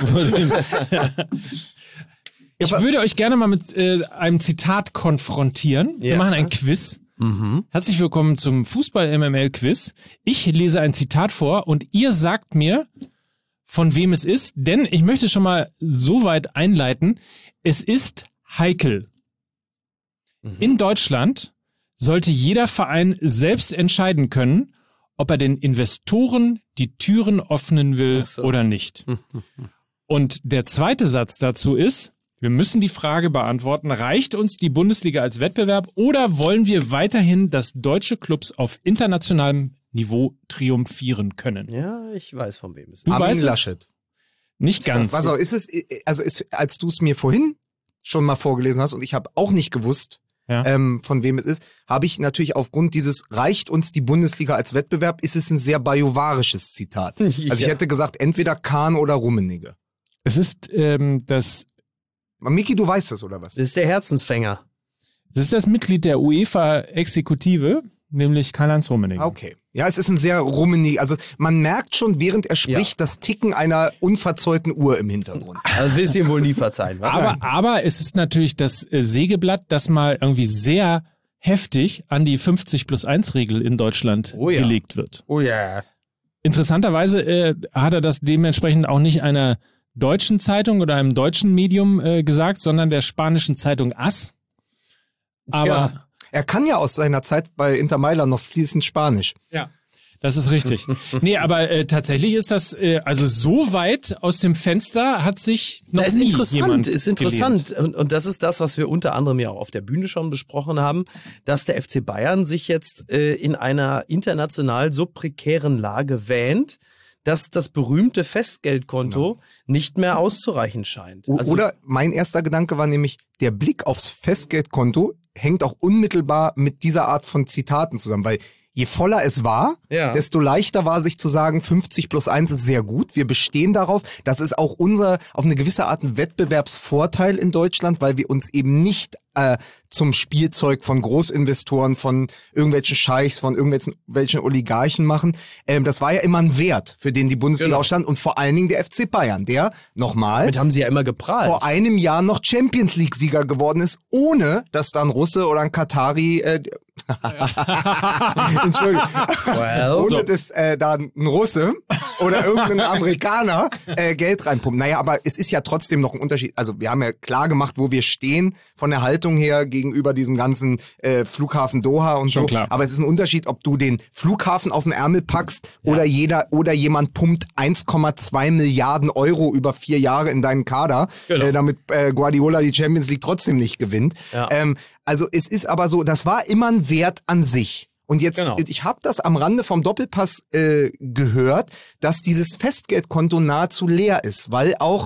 Ich würde euch gerne mal mit einem Zitat konfrontieren. Wir machen ein Quiz. Herzlich willkommen zum Fußball-MML-Quiz. Ich lese ein Zitat vor und ihr sagt mir, von wem es ist, denn ich möchte schon mal so weit einleiten, es ist heikel. In Deutschland sollte jeder Verein selbst entscheiden können, ob er den Investoren die Türen öffnen will oder nicht. Und der zweite Satz dazu ist, wir müssen die Frage beantworten, reicht uns die Bundesliga als Wettbewerb oder wollen wir weiterhin, dass deutsche Clubs auf internationalem Niveau triumphieren können? Ja, ich weiß, von wem es ist. Du weißt Laschet. Nicht ganz. Was auch, als du es mir vorhin schon mal vorgelesen hast und ich habe auch nicht gewusst, von wem es ist, habe ich natürlich aufgrund dieses reicht uns die Bundesliga als Wettbewerb, ist es ein sehr bajuwarisches Zitat. Also ich hätte gesagt, entweder Kahn oder Rummenigge. Es ist das... Miki, du weißt das, oder was? Das ist der Herzensfänger. Das ist das Mitglied der UEFA-Exekutive, nämlich Karl-Heinz Rummenigge. Okay. Ja, es ist ein sehr Rummenigge. Also man merkt schon, während er spricht, das Ticken einer unverzollten Uhr im Hintergrund. Also willst du ihm wohl nie verzeihen, was? Aber es ist natürlich das Sägeblatt, das mal irgendwie sehr heftig an die 50+1-Regel in Deutschland gelegt wird. Oh ja. Interessanterweise hat er das dementsprechend auch nicht einer deutschen Zeitung oder einem deutschen Medium gesagt, sondern der spanischen Zeitung AS. Aber er kann ja aus seiner Zeit bei Inter Mailand noch fließend Spanisch. Ja, das ist richtig. Nee, aber tatsächlich ist das, also so weit aus dem Fenster hat sich noch nie jemand Ist interessant. Und das ist das, was wir unter anderem ja auch auf der Bühne schon besprochen haben, dass der FC Bayern sich jetzt in einer international so prekären Lage wähnt, dass das berühmte Festgeldkonto nicht mehr auszureichen scheint. Also, oder mein erster Gedanke war nämlich, der Blick aufs Festgeldkonto hängt auch unmittelbar mit dieser Art von Zitaten zusammen, weil je voller es war, desto leichter war sich zu sagen, 50+1 ist sehr gut, wir bestehen darauf. Das ist auch auf eine gewisse Art ein Wettbewerbsvorteil in Deutschland, weil wir uns eben nicht zum Spielzeug von Großinvestoren, von irgendwelchen Scheichs, von irgendwelchen Oligarchen machen. Das war ja immer ein Wert, für den die Bundesliga auch stand und vor allen Dingen der FC Bayern, der, nochmal, damit haben sie ja immer geprahlt, vor einem Jahr noch Champions League Sieger geworden ist, ohne dass da ein Russe oder ein Katari Entschuldigung. Well, ohne dass da ein Russe oder irgendein Amerikaner Geld reinpumpt. Naja, aber es ist ja trotzdem noch ein Unterschied. Also wir haben ja klar gemacht, wo wir stehen von der Haltung her gegenüber diesem ganzen Flughafen Doha und schon so. Klar. Aber es ist ein Unterschied, ob du den Flughafen auf den Ärmel packst oder jemand pumpt 1,2 Milliarden Euro über 4 Jahre in deinen Kader, damit Guardiola die Champions League trotzdem nicht gewinnt. Ja. Also es ist aber so, das war immer ein Wert an sich. Und jetzt, ich habe das am Rande vom Doppelpass gehört, dass dieses Festgeldkonto nahezu leer ist, weil auch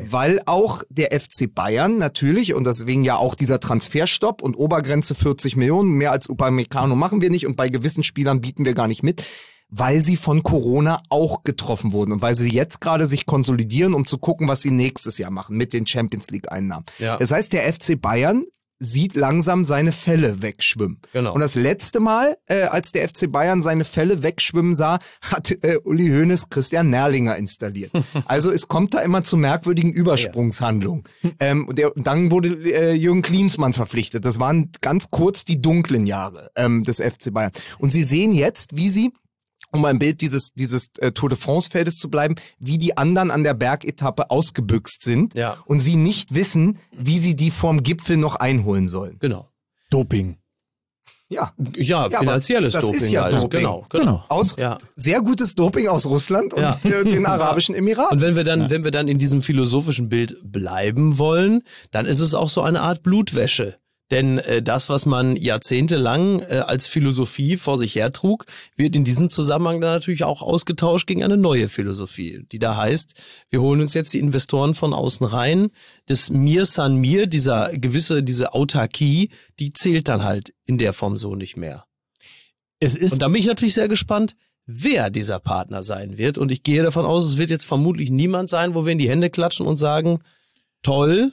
der FC Bayern natürlich, und deswegen ja auch dieser Transferstopp und Obergrenze 40 Millionen, mehr als Upamecano machen wir nicht und bei gewissen Spielern bieten wir gar nicht mit, weil sie von Corona auch getroffen wurden und weil sie jetzt gerade sich konsolidieren, um zu gucken, was sie nächstes Jahr machen mit den Champions League Einnahmen. Ja. Das heißt, der FC Bayern sieht langsam seine Fälle wegschwimmen. Genau. Und das letzte Mal, als der FC Bayern seine Fälle wegschwimmen sah, hat Uli Hoeneß Christian Nerlinger installiert. Also es kommt da immer zu merkwürdigen Übersprungshandlungen. Und dann wurde Jürgen Klinsmann verpflichtet. Das waren ganz kurz die dunklen Jahre des FC Bayern. Und Sie sehen jetzt, wie sie, um ein Bild dieses Tour de France-Feldes zu bleiben, wie die anderen an der Bergetappe ausgebüxt sind und sie nicht wissen, wie sie die vorm Gipfel noch einholen sollen. Genau. Doping. Ja, finanzielles das Doping. Das ist ja Doping. Genau. Sehr gutes Doping aus Russland und den Arabischen Emiraten. Und wenn wir dann in diesem philosophischen Bild bleiben wollen, dann ist es auch so eine Art Blutwäsche. Denn das, was man jahrzehntelang als Philosophie vor sich hertrug, wird in diesem Zusammenhang dann natürlich auch ausgetauscht gegen eine neue Philosophie, die da heißt, wir holen uns jetzt die Investoren von außen rein. Das Mir san mir, diese Autarkie, die zählt dann halt in der Form so nicht mehr. Und da bin ich natürlich sehr gespannt, wer dieser Partner sein wird. Und ich gehe davon aus, es wird jetzt vermutlich niemand sein, wo wir in die Hände klatschen und sagen, toll,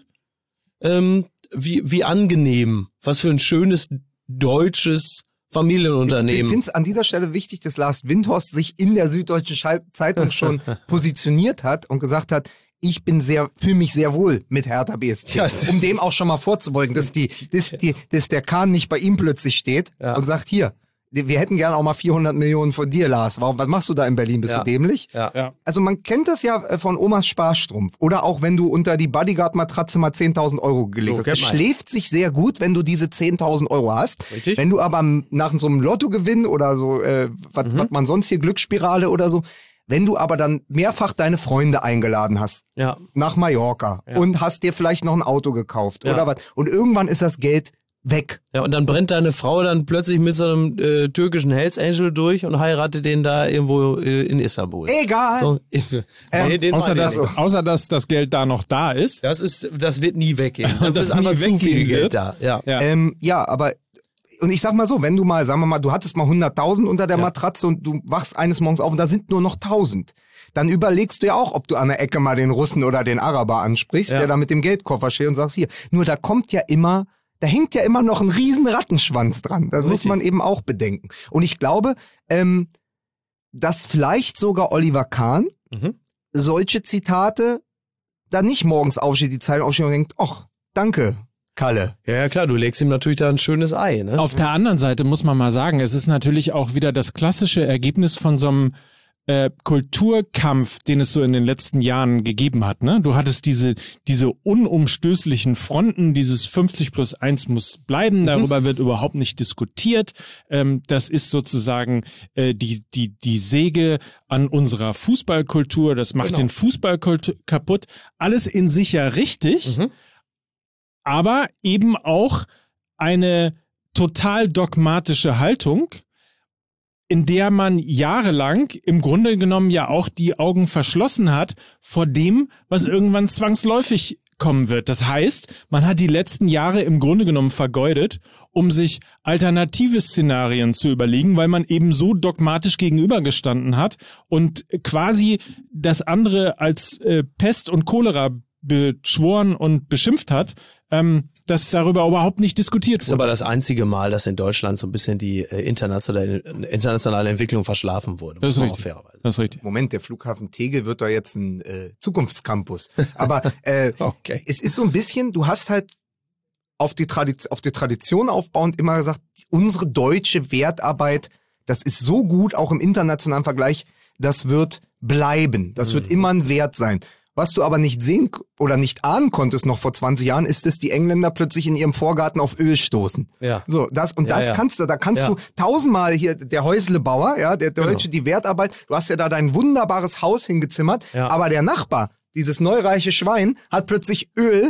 wie angenehm, was für ein schönes deutsches Familienunternehmen. Ich finde es an dieser Stelle wichtig, dass Lars Windhorst sich in der Süddeutschen Zeitung schon positioniert hat und gesagt hat, ich fühle mich sehr wohl mit Hertha BSC, um dem auch schon mal vorzubeugen, dass der Kahn nicht bei ihm plötzlich steht und sagt, hier, wir hätten gerne auch mal 400 Millionen von dir, Lars. Was machst du da in Berlin? Bist du dämlich? Ja. Also man kennt das ja von Omas Sparstrumpf. Oder auch wenn du unter die Bodyguard-Matratze mal 10.000 Euro gelegt hast. Es schläft sich sehr gut, wenn du diese 10.000 Euro hast. Richtig. Wenn du aber nach so einem Lottogewinn oder so, was man sonst hier, Glücksspirale oder so, wenn du aber dann mehrfach deine Freunde eingeladen hast nach Mallorca und hast dir vielleicht noch ein Auto gekauft oder was und irgendwann ist das Geld weg. Ja, und dann brennt deine Frau dann plötzlich mit so einem türkischen Hells Angel durch und heiratet den da irgendwo in Istanbul. Egal. So, außer dass das Geld da noch da ist. Das wird nie weggehen. Das ist einfach zu viel Geld da. Ja, aber und ich sag mal so, wenn du mal, sagen wir mal, du hattest mal 100.000 unter der Matratze und du wachst eines Morgens auf und da sind nur noch 1.000. Dann überlegst du ja auch, ob du an der Ecke mal den Russen oder den Araber ansprichst, der da mit dem Geldkoffer steht und sagst, hier. Nur da hängt ja immer noch ein riesen Rattenschwanz dran. Das muss man eben auch bedenken. Und ich glaube, dass vielleicht sogar Oliver Kahn solche Zitate dann nicht morgens aufsteht, die Zeitung aufsteht und denkt, ach, danke, Kalle. Ja, klar, du legst ihm natürlich da ein schönes Ei. Ne? Auf der anderen Seite muss man mal sagen, es ist natürlich auch wieder das klassische Ergebnis von so einem Kulturkampf, den es so in den letzten Jahren gegeben hat, ne? Du hattest diese unumstößlichen Fronten, dieses 50+1 muss bleiben, darüber wird überhaupt nicht diskutiert. Das ist sozusagen die Säge an unserer Fußballkultur, das macht den Fußball kaputt. Alles in sich ja richtig, aber eben auch eine total dogmatische Haltung, in der man jahrelang im Grunde genommen ja auch die Augen verschlossen hat vor dem, was irgendwann zwangsläufig kommen wird. Das heißt, man hat die letzten Jahre im Grunde genommen vergeudet, um sich alternative Szenarien zu überlegen, weil man eben so dogmatisch gegenübergestanden hat und quasi das andere als Pest und Cholera beschworen und beschimpft hat. dass darüber überhaupt nicht diskutiert wurde. Das ist aber das einzige Mal, dass in Deutschland so ein bisschen die internationale Entwicklung verschlafen wurde. Das ist richtig. Das ist richtig. Moment, der Flughafen Tegel wird doch jetzt ein Zukunftscampus. Aber okay. Es ist so ein bisschen, du hast halt auf die Tradition aufbauend immer gesagt, unsere deutsche Wertarbeit, das ist so gut, auch im internationalen Vergleich, das wird bleiben. Das wird immer ein Wert sein. Was du aber nicht sehen oder nicht ahnen konntest noch vor 20 Jahren, ist, dass die Engländer plötzlich in ihrem Vorgarten auf Öl stoßen. Ja. So, kannst du, da kannst du tausendmal hier, der Häuslebauer, ja, der Deutsche, die Wertarbeit, du hast ja da dein wunderbares Haus hingezimmert, aber der Nachbar, dieses neureiche Schwein, hat plötzlich Öl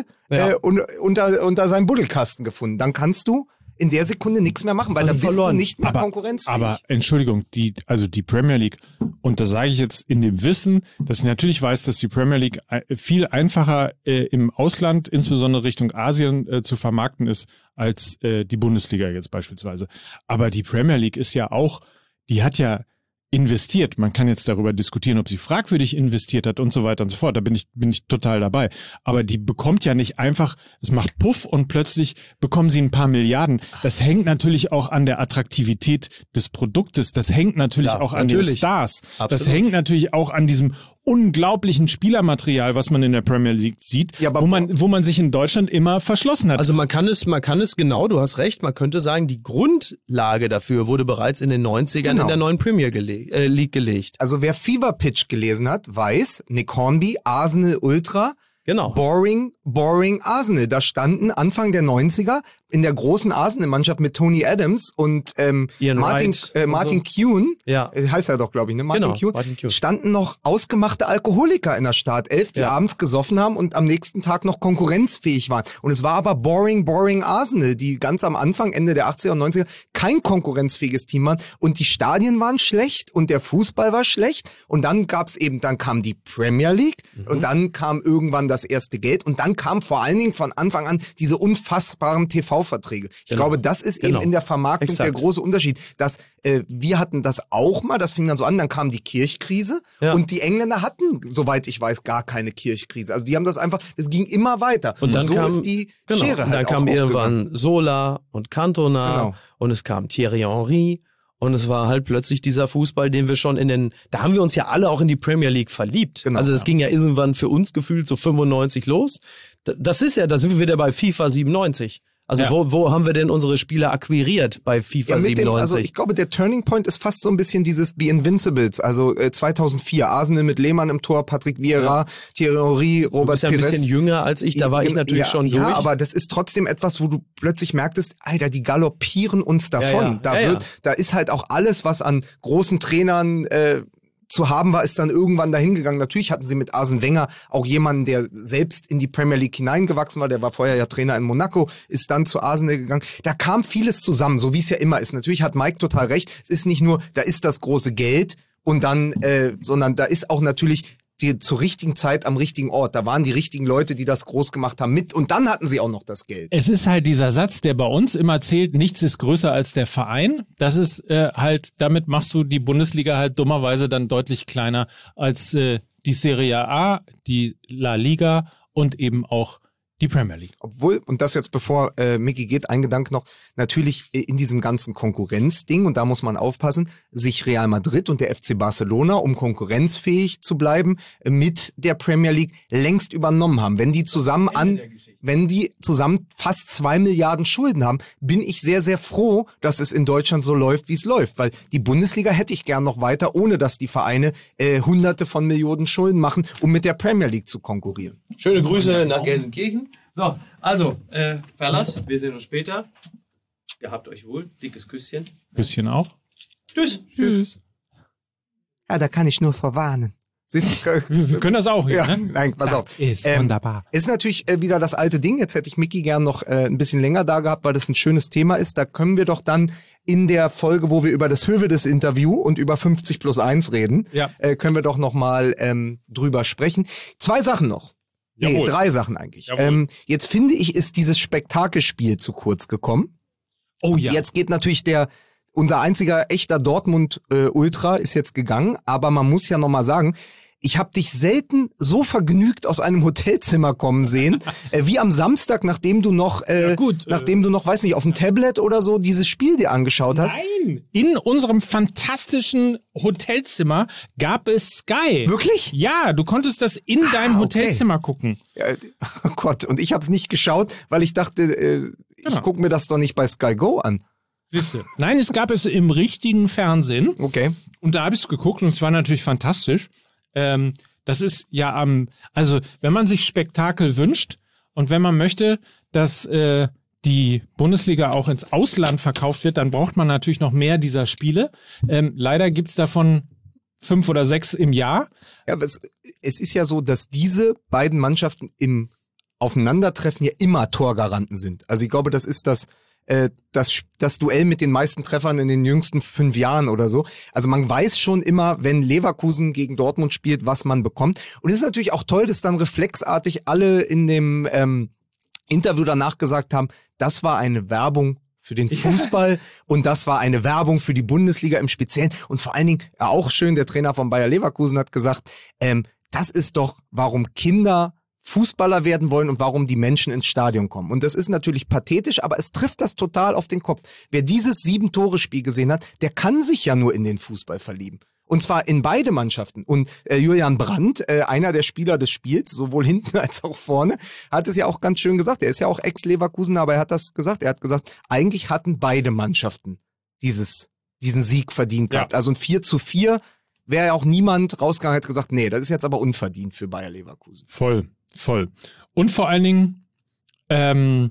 unter seinem Buddelkasten gefunden. Dann kannst du in der Sekunde nichts mehr machen, weil da bist du nicht mehr konkurrenzfähig. Aber Entschuldigung, die Premier League, und das sage ich jetzt in dem Wissen, dass ich natürlich weiß, dass die Premier League viel einfacher im Ausland, insbesondere Richtung Asien, zu vermarkten ist, als die Bundesliga jetzt beispielsweise. Aber die Premier League ist ja auch, die hat ja investiert. Man kann jetzt darüber diskutieren, ob sie fragwürdig investiert hat und so weiter und so fort. Da bin ich total dabei. Aber die bekommt ja nicht einfach, es macht Puff und plötzlich bekommen sie ein paar Milliarden. Das hängt natürlich auch an der Attraktivität des Produktes. Das hängt natürlich auch an den Stars. Absolut. Das hängt natürlich auch an diesem unglaublichen Spielermaterial, was man in der Premier League sieht, wo man sich in Deutschland immer verschlossen hat. Also man kann es genau, du hast recht, man könnte sagen, die Grundlage dafür wurde bereits in den 90ern in der neuen Premier League gelegt. Also wer Fever Pitch gelesen hat, weiß, Nick Hornby, Arsenal Ultra, boring Arsenal. Da standen Anfang der 90er in der großen Arsenal-Mannschaft mit Tony Adams und Martin Keown, heißt er doch, glaube ich, ne? Martin Keown, standen noch ausgemachte Alkoholiker in der Startelf, die abends gesoffen haben und am nächsten Tag noch konkurrenzfähig waren. Und es war aber boring Arsenal, die ganz am Anfang, Ende der 80er und 90er, kein konkurrenzfähiges Team waren. Und die Stadien waren schlecht und der Fußball war schlecht. Und dann kam die Premier League und dann kam irgendwann das erste Geld und dann kam vor allen Dingen von Anfang an diese unfassbaren TV-Verträge. Ich glaube, das ist eben in der Vermarktung der große Unterschied. Dass wir hatten das auch mal, das fing dann so an, dann kam die Kirchkrise und die Engländer hatten, soweit ich weiß, gar keine Kirchkrise. Also die haben das einfach, es ging immer weiter. Und dann ist die Schere halt dann kam irgendwann Zola und Cantona und es kam Thierry Henry. Und es war halt plötzlich dieser Fußball, den wir schon da haben wir uns ja alle auch in die Premier League verliebt. Genau, also das ging ja irgendwann für uns gefühlt so 95 los. Da sind wir wieder bei FIFA 97. Also wo haben wir denn unsere Spieler akquiriert bei FIFA 97? Also ich glaube, der Turning Point ist fast so ein bisschen dieses The Invincibles. Also 2004, Arsenal mit Lehmann im Tor, Patrick Vieira, Thierry Henry, Robert Pires. Du bist ja ein bisschen jünger als ich, da war ich natürlich schon durch. Ja, aber das ist trotzdem etwas, wo du plötzlich merktest, Alter, die galoppieren uns davon. Da ist halt auch alles, was an großen Trainern zu haben war, ist dann irgendwann dahin gegangen. Natürlich hatten sie mit Arsene Wenger auch jemanden, der selbst in die Premier League hineingewachsen war. Der war vorher ja Trainer in Monaco, ist dann zu Arsenal gegangen. Da kam vieles zusammen, so wie es ja immer ist. Natürlich hat Mike total recht. Es ist nicht nur, da ist das große Geld und dann, sondern da ist auch natürlich zur richtigen Zeit am richtigen Ort. Da waren die richtigen Leute, die das groß gemacht haben mit und dann hatten sie auch noch das Geld. Es ist halt dieser Satz, der bei uns immer zählt, nichts ist größer als der Verein. Das ist halt, damit machst du die Bundesliga halt dummerweise dann deutlich kleiner als die Serie A, die La Liga und eben auch die Premier League. Obwohl, und das jetzt bevor Micky geht, ein Gedanke noch, natürlich in diesem ganzen Konkurrenzding, und da muss man aufpassen, sich Real Madrid und der FC Barcelona, um konkurrenzfähig zu bleiben, mit der Premier League längst übernommen haben. Wenn die zusammen fast 2 Milliarden Schulden haben, bin ich sehr, sehr froh, dass es in Deutschland so läuft, wie es läuft. Weil die Bundesliga hätte ich gern noch weiter, ohne dass die Vereine Hunderte von Millionen Schulden machen, um mit der Premier League zu konkurrieren. Schöne Grüße nach Gelsenkirchen. So, also, Fellas, wir sehen uns später. Gehabt euch wohl. Dickes Küsschen. Küsschen auch. Tschüss. Tschüss. Ja, da kann ich nur verwarnen. Wir können das auch hier, ja, ne? Nein, pass auf. Ist wunderbar. Ist natürlich wieder das alte Ding. Jetzt hätte ich Micky gern noch ein bisschen länger da gehabt, weil das ein schönes Thema ist. Da können wir doch dann in der Folge, wo wir über das Hövedes-Interview und über 50+1 reden, können wir doch noch mal drüber sprechen. 2 Sachen noch. Nee, 3 Sachen eigentlich. Jetzt finde ich, ist dieses Spektakelspiel zu kurz gekommen. Oh ja. Jetzt geht natürlich unser einziger echter Dortmund-Ultra ist jetzt gegangen, aber man muss ja nochmal sagen, ich habe dich selten so vergnügt aus einem Hotelzimmer kommen sehen, wie am Samstag, nachdem du noch, weiß nicht, auf dem Tablet oder so dieses Spiel dir angeschaut hast. Nein, in unserem fantastischen Hotelzimmer gab es Sky. Wirklich? Ja, du konntest das in deinem Hotelzimmer gucken. Ja, oh Gott, und ich habe es nicht geschaut, weil ich dachte, ich gucke mir das doch nicht bei Sky Go an. Siehste. Nein, es gab es im richtigen Fernsehen. Okay. Und da habe ich es geguckt und es war natürlich fantastisch. Das ist ja also wenn man sich Spektakel wünscht und wenn man möchte, dass die Bundesliga auch ins Ausland verkauft wird, dann braucht man natürlich noch mehr dieser Spiele. Leider gibt's davon 5 oder 6 im Jahr. Ja, aber es ist ja so, dass diese beiden Mannschaften im Aufeinandertreffen ja immer Torgaranten sind. Also ich glaube, das ist das Duell mit den meisten Treffern in den jüngsten 5 Jahren oder so. Also man weiß schon immer, wenn Leverkusen gegen Dortmund spielt, was man bekommt. Und es ist natürlich auch toll, dass dann reflexartig alle in dem Interview danach gesagt haben, das war eine Werbung für den Fußball und das war eine Werbung für die Bundesliga im Speziellen. Und vor allen Dingen, auch schön, der Trainer von Bayer Leverkusen hat gesagt, das ist doch, warum Kinder Fußballer werden wollen und warum die Menschen ins Stadion kommen. Und das ist natürlich pathetisch, aber es trifft das total auf den Kopf. Wer dieses 7-Tore-Spiel gesehen hat, der kann sich ja nur in den Fußball verlieben. Und zwar in beide Mannschaften. Und Julian Brandt, einer der Spieler des Spiels, sowohl hinten als auch vorne, hat es ja auch ganz schön gesagt. Er ist ja auch Ex-Leverkusener, aber er hat das gesagt. Er hat gesagt, eigentlich hatten beide Mannschaften diesen Sieg verdient gehabt. Ja. Also ein 4:4 wäre ja auch niemand rausgegangen, hat gesagt, nee, das ist jetzt aber unverdient für Bayer Leverkusen. Voll. Und vor allen Dingen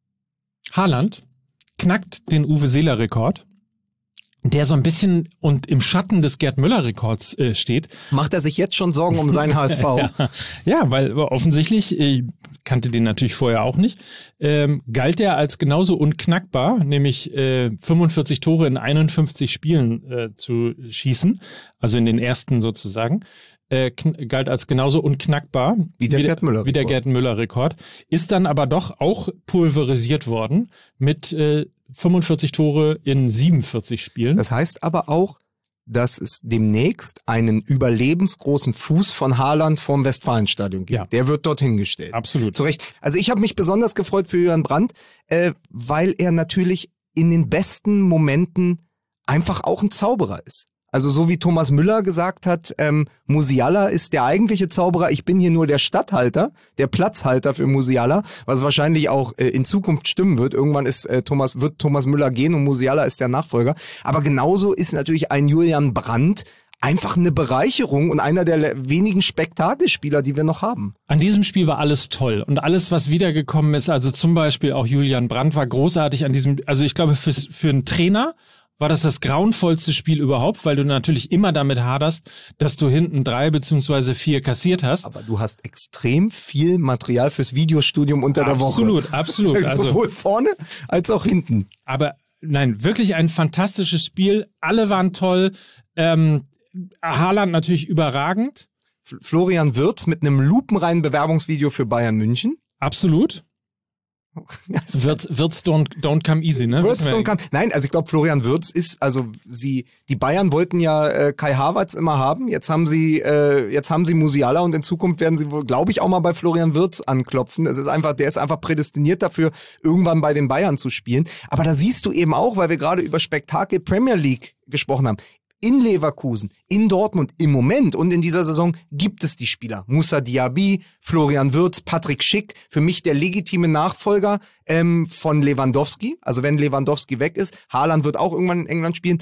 Haaland knackt den Uwe Seeler-Rekord, der so ein bisschen und im Schatten des Gerd Müller-Rekords steht. Macht er sich jetzt schon Sorgen um seinen HSV? Ja, weil offensichtlich, ich kannte den natürlich vorher auch nicht, galt er als genauso unknackbar, nämlich 45 Tore in 51 Spielen zu schießen, also in den ersten sozusagen. Galt als genauso unknackbar wie der Gerd Müller-Rekord, ist dann aber doch auch pulverisiert worden mit 45 Tore in 47 Spielen. Das heißt aber auch, dass es demnächst einen überlebensgroßen Fuß von Haaland vorm Westfalenstadion gibt. Ja. Der wird dorthin gestellt. Absolut. Zu Recht. Also ich habe mich besonders gefreut für Julian Brandt, weil er natürlich in den besten Momenten einfach auch ein Zauberer ist. Also so wie Thomas Müller gesagt hat, Musiala ist der eigentliche Zauberer, ich bin hier nur der Statthalter, der Platzhalter für Musiala, was wahrscheinlich auch in Zukunft stimmen wird. Irgendwann wird Thomas Müller gehen und Musiala ist der Nachfolger. Aber genauso ist natürlich ein Julian Brandt einfach eine Bereicherung und einer der wenigen Spektakelspieler, die wir noch haben. An diesem Spiel war alles toll und alles, was wiedergekommen ist, also zum Beispiel auch Julian Brandt war großartig an diesem, also ich glaube für einen Trainer war das grauenvollste Spiel überhaupt, weil du natürlich immer damit haderst, dass du hinten 3 bzw. 4 kassiert hast. Aber du hast extrem viel Material fürs Videostudium unter der Woche. Absolut. Also, sowohl vorne als auch hinten. Aber nein, wirklich ein fantastisches Spiel. Alle waren toll. Haaland natürlich überragend. Florian Wirtz mit einem lupenreinen Bewerbungsvideo für Bayern München. Absolut. Wirtz don't come easy, ne? Wirtz don't come. Nein, also ich glaube, Florian Wirtz ist, also die Bayern wollten ja Kai Havertz immer haben. Jetzt haben sie Musiala und in Zukunft werden sie wohl, glaube ich, auch mal bei Florian Wirtz anklopfen. Der ist einfach prädestiniert dafür, irgendwann bei den Bayern zu spielen. Aber da siehst du eben auch, weil wir gerade über Spektakel Premier League gesprochen haben. In Leverkusen, in Dortmund im Moment und in dieser Saison gibt es die Spieler. Moussa Diaby, Florian Wirtz, Patrick Schick, für mich der legitime Nachfolger von Lewandowski. Also wenn Lewandowski weg ist, Haaland wird auch irgendwann in England spielen.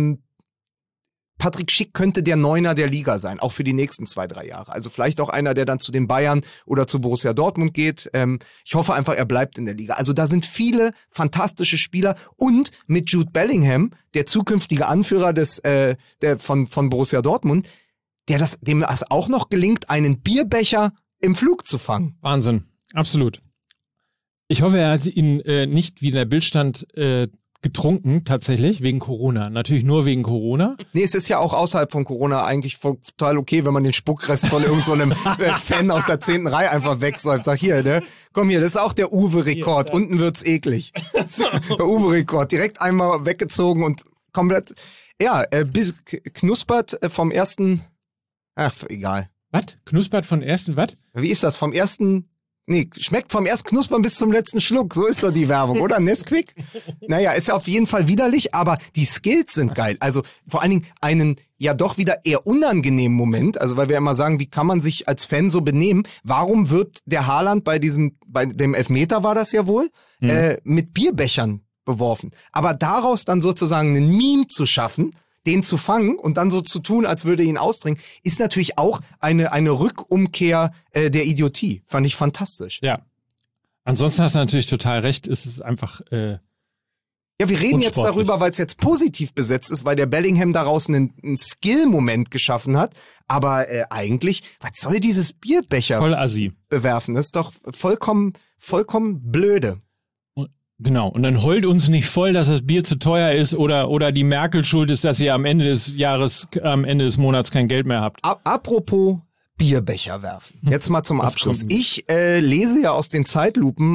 Patrick Schick könnte der Neuner der Liga sein, auch für die nächsten 2-3 Jahre. Also vielleicht auch einer, der dann zu den Bayern oder zu Borussia Dortmund geht. Ich hoffe einfach, er bleibt in der Liga. Also da sind viele fantastische Spieler und mit Jude Bellingham, der zukünftige Anführer von Borussia Dortmund, dem es auch noch gelingt, einen Bierbecher im Flug zu fangen. Wahnsinn, absolut. Ich hoffe, er hat ihn nicht, wie in der Bild stand, getrunken, tatsächlich, wegen Corona. Natürlich nur wegen Corona. Nee, es ist ja auch außerhalb von Corona eigentlich total okay, wenn man den Spuckrest von irgendeinem Fan aus der 10. Reihe einfach wegsäuft. Sag hier, ne? Komm hier, das ist auch der Uwe-Rekord. Ja. Unten wird's eklig. Der Uwe-Rekord. Direkt einmal weggezogen und komplett, ja, bis knuspert vom ersten, ach, egal. Was? Knuspert von ersten, was? Wie ist das? Vom ersten... Nee, schmeckt vom ersten Knuspern bis zum letzten Schluck. So ist doch die Werbung, oder? Nesquik? Naja, ist auf jeden Fall widerlich, aber die Skills sind geil. Also vor allen Dingen einen ja doch wieder eher unangenehmen Moment. Also weil wir immer sagen, wie kann man sich als Fan so benehmen? Warum wird der Haaland bei dem Elfmeter war das ja wohl, mit Bierbechern beworfen? Aber daraus dann sozusagen einen Meme zu schaffen, den zu fangen und dann so zu tun, als würde ihn ausdringen, ist natürlich auch eine Rückumkehr der Idiotie. Fand ich fantastisch. Ja. Ansonsten hast du natürlich total recht. Es ist einfach ja, wir reden jetzt darüber, weil es jetzt positiv besetzt ist, weil der Bellingham daraus einen Skill-Moment geschaffen hat. Aber eigentlich, was soll dieses Bierbecher voll assi bewerfen? Das ist doch vollkommen blöde. Genau, und dann heult uns nicht voll, dass das Bier zu teuer ist oder die Merkel schuld ist, dass ihr am Ende des Jahres, am Ende des Monats kein Geld mehr habt. Apropos Bierbecher werfen. Jetzt mal zum Abschluss. Ich lese ja aus den Zeitlupen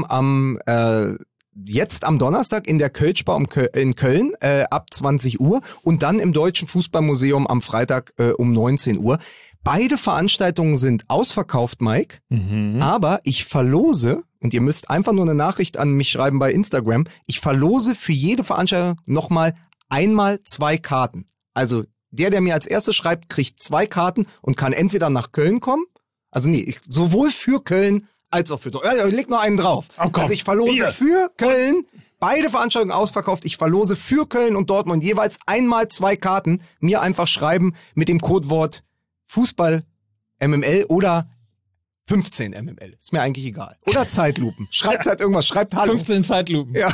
jetzt am Donnerstag in der Kölschbar in Köln ab 20 Uhr und dann im Deutschen Fußballmuseum am Freitag um 19 Uhr. Beide Veranstaltungen sind ausverkauft, Mike, aber ich verlose, und ihr müsst einfach nur eine Nachricht an mich schreiben bei Instagram, ich verlose für jede Veranstaltung nochmal einmal 2 Karten. Also der mir als erstes schreibt, kriegt 2 Karten und kann entweder nach Köln kommen, also sowohl für Köln als auch für Dortmund. Ja, leg noch einen drauf. Oh, also ich verlose für Köln, beide Veranstaltungen ausverkauft, ich verlose für Köln und Dortmund jeweils einmal 2 Karten, mir einfach schreiben mit dem Codewort Fußball MML oder 15 MML. Ist mir eigentlich egal. Oder Zeitlupen. Schreibt halt irgendwas. Schreibt Hallo. 15 Zeitlupen. Ja.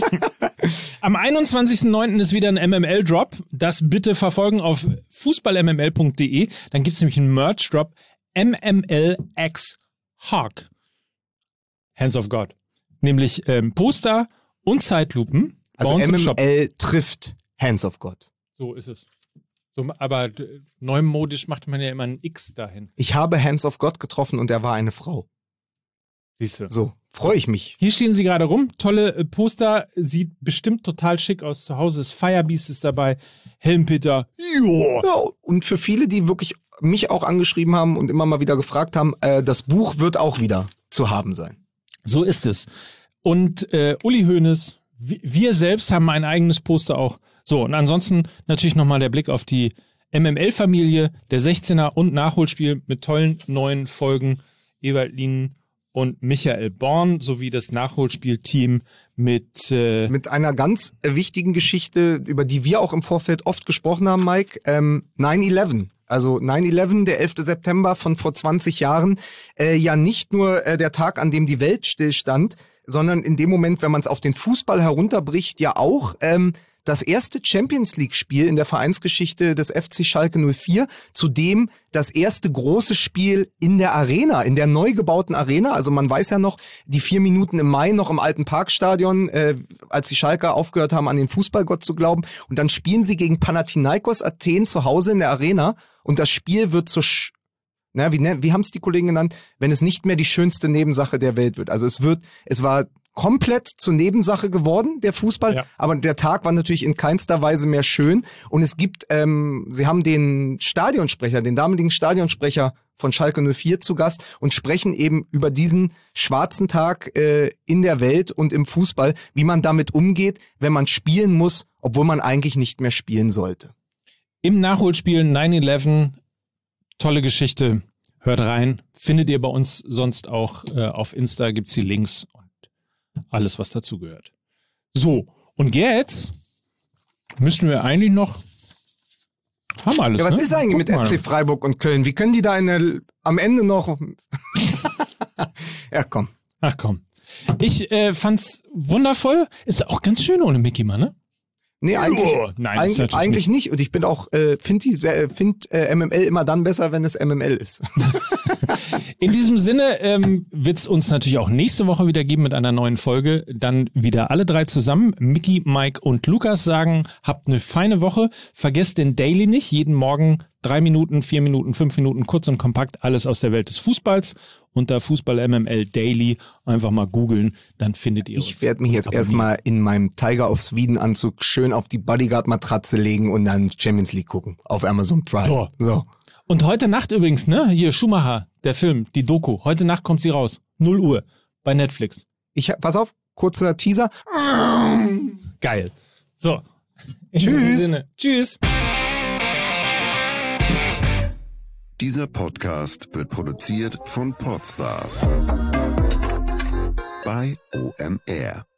Am 21.09. ist wieder ein MML-Drop. Das bitte verfolgen auf fußballmml.de. Dann gibt's nämlich einen Merch-Drop. MML X Hawk. Hands of God. Nämlich Poster und Zeitlupen. Also MML trifft Hands of God. So ist es. So, aber neumodisch macht man ja immer ein X dahin. Ich habe Hands of God getroffen und er war eine Frau. Siehst du. So, freue ich mich. Hier stehen sie gerade rum. Tolle Poster. Sieht bestimmt total schick aus. Zu Hause ist Firebeast ist dabei. Helmpeter. Ja, und für viele, die wirklich mich auch angeschrieben haben und immer mal wieder gefragt haben, das Buch wird auch wieder zu haben sein. So ist es. Und Uli Hoeneß, wir selbst haben ein eigenes Poster auch. So, und ansonsten natürlich nochmal der Blick auf die MML-Familie, der 16er und Nachholspiel mit tollen neuen Folgen. Ewald Lien und Michael Born sowie das Nachholspielteam mit einer ganz wichtigen Geschichte, über die wir auch im Vorfeld oft gesprochen haben, Mike, 9/11. Also 9/11, der 11. September von vor 20 Jahren, ja nicht nur der Tag, an dem die Welt stillstand, sondern in dem Moment, wenn man es auf den Fußball herunterbricht, ja auch das erste Champions-League-Spiel in der Vereinsgeschichte des FC Schalke 04, zudem das erste große Spiel in der Arena, in der neu gebauten Arena. Also man weiß ja noch, die 4 Minuten im Mai noch im alten Parkstadion, als die Schalker aufgehört haben, an den Fußballgott zu glauben. Und dann spielen sie gegen Panathinaikos Athen zu Hause in der Arena und das Spiel wird wie haben es die Kollegen genannt, wenn es nicht mehr die schönste Nebensache der Welt wird. Also es war komplett zur Nebensache geworden, der Fußball, ja. Aber der Tag war natürlich in keinster Weise mehr schön und es gibt, sie haben den damaligen Stadionsprecher von Schalke 04 zu Gast und sprechen eben über diesen schwarzen Tag in der Welt und im Fußball, wie man damit umgeht, wenn man spielen muss, obwohl man eigentlich nicht mehr spielen sollte. Im Nachholspiel 9/11, tolle Geschichte, hört rein, findet ihr bei uns sonst auch auf Insta, gibt's die Links. Alles, was dazugehört. So, und jetzt müssten wir eigentlich noch... Haben wir alles, ja, was ist eigentlich mit SC Freiburg und Köln? Wie können die da am Ende noch... Ja, komm. Ach komm. Ich fand's wundervoll. Ist auch ganz schön ohne Mickey, Mann, ne? Nee, eigentlich nicht. Und ich bin auch, finde MML immer dann besser, wenn es MML ist. In diesem Sinne wird's uns natürlich auch nächste Woche wieder geben mit einer neuen Folge. Dann wieder alle 3 zusammen. Micky, Mike und Lukas sagen, habt eine feine Woche. Vergesst den Daily nicht. Jeden Morgen 3 Minuten, 4 Minuten, 5 Minuten, kurz und kompakt. Alles aus der Welt des Fußballs. Unter Fußball MML Daily einfach mal googeln, dann findet ihr uns. Ich werde mich jetzt erstmal in meinem Tiger of Sweden Anzug schön auf die Bodyguard-Matratze legen und dann Champions League gucken. Auf Amazon Prime. So. Und heute Nacht übrigens, ne? Hier, Schumacher, der Film, die Doku. Heute Nacht kommt sie raus. 0 Uhr bei Netflix. Pass auf, kurzer Teaser. Geil. So. Tschüss. Tschüss. Dieser Podcast wird produziert von Podstars bei OMR.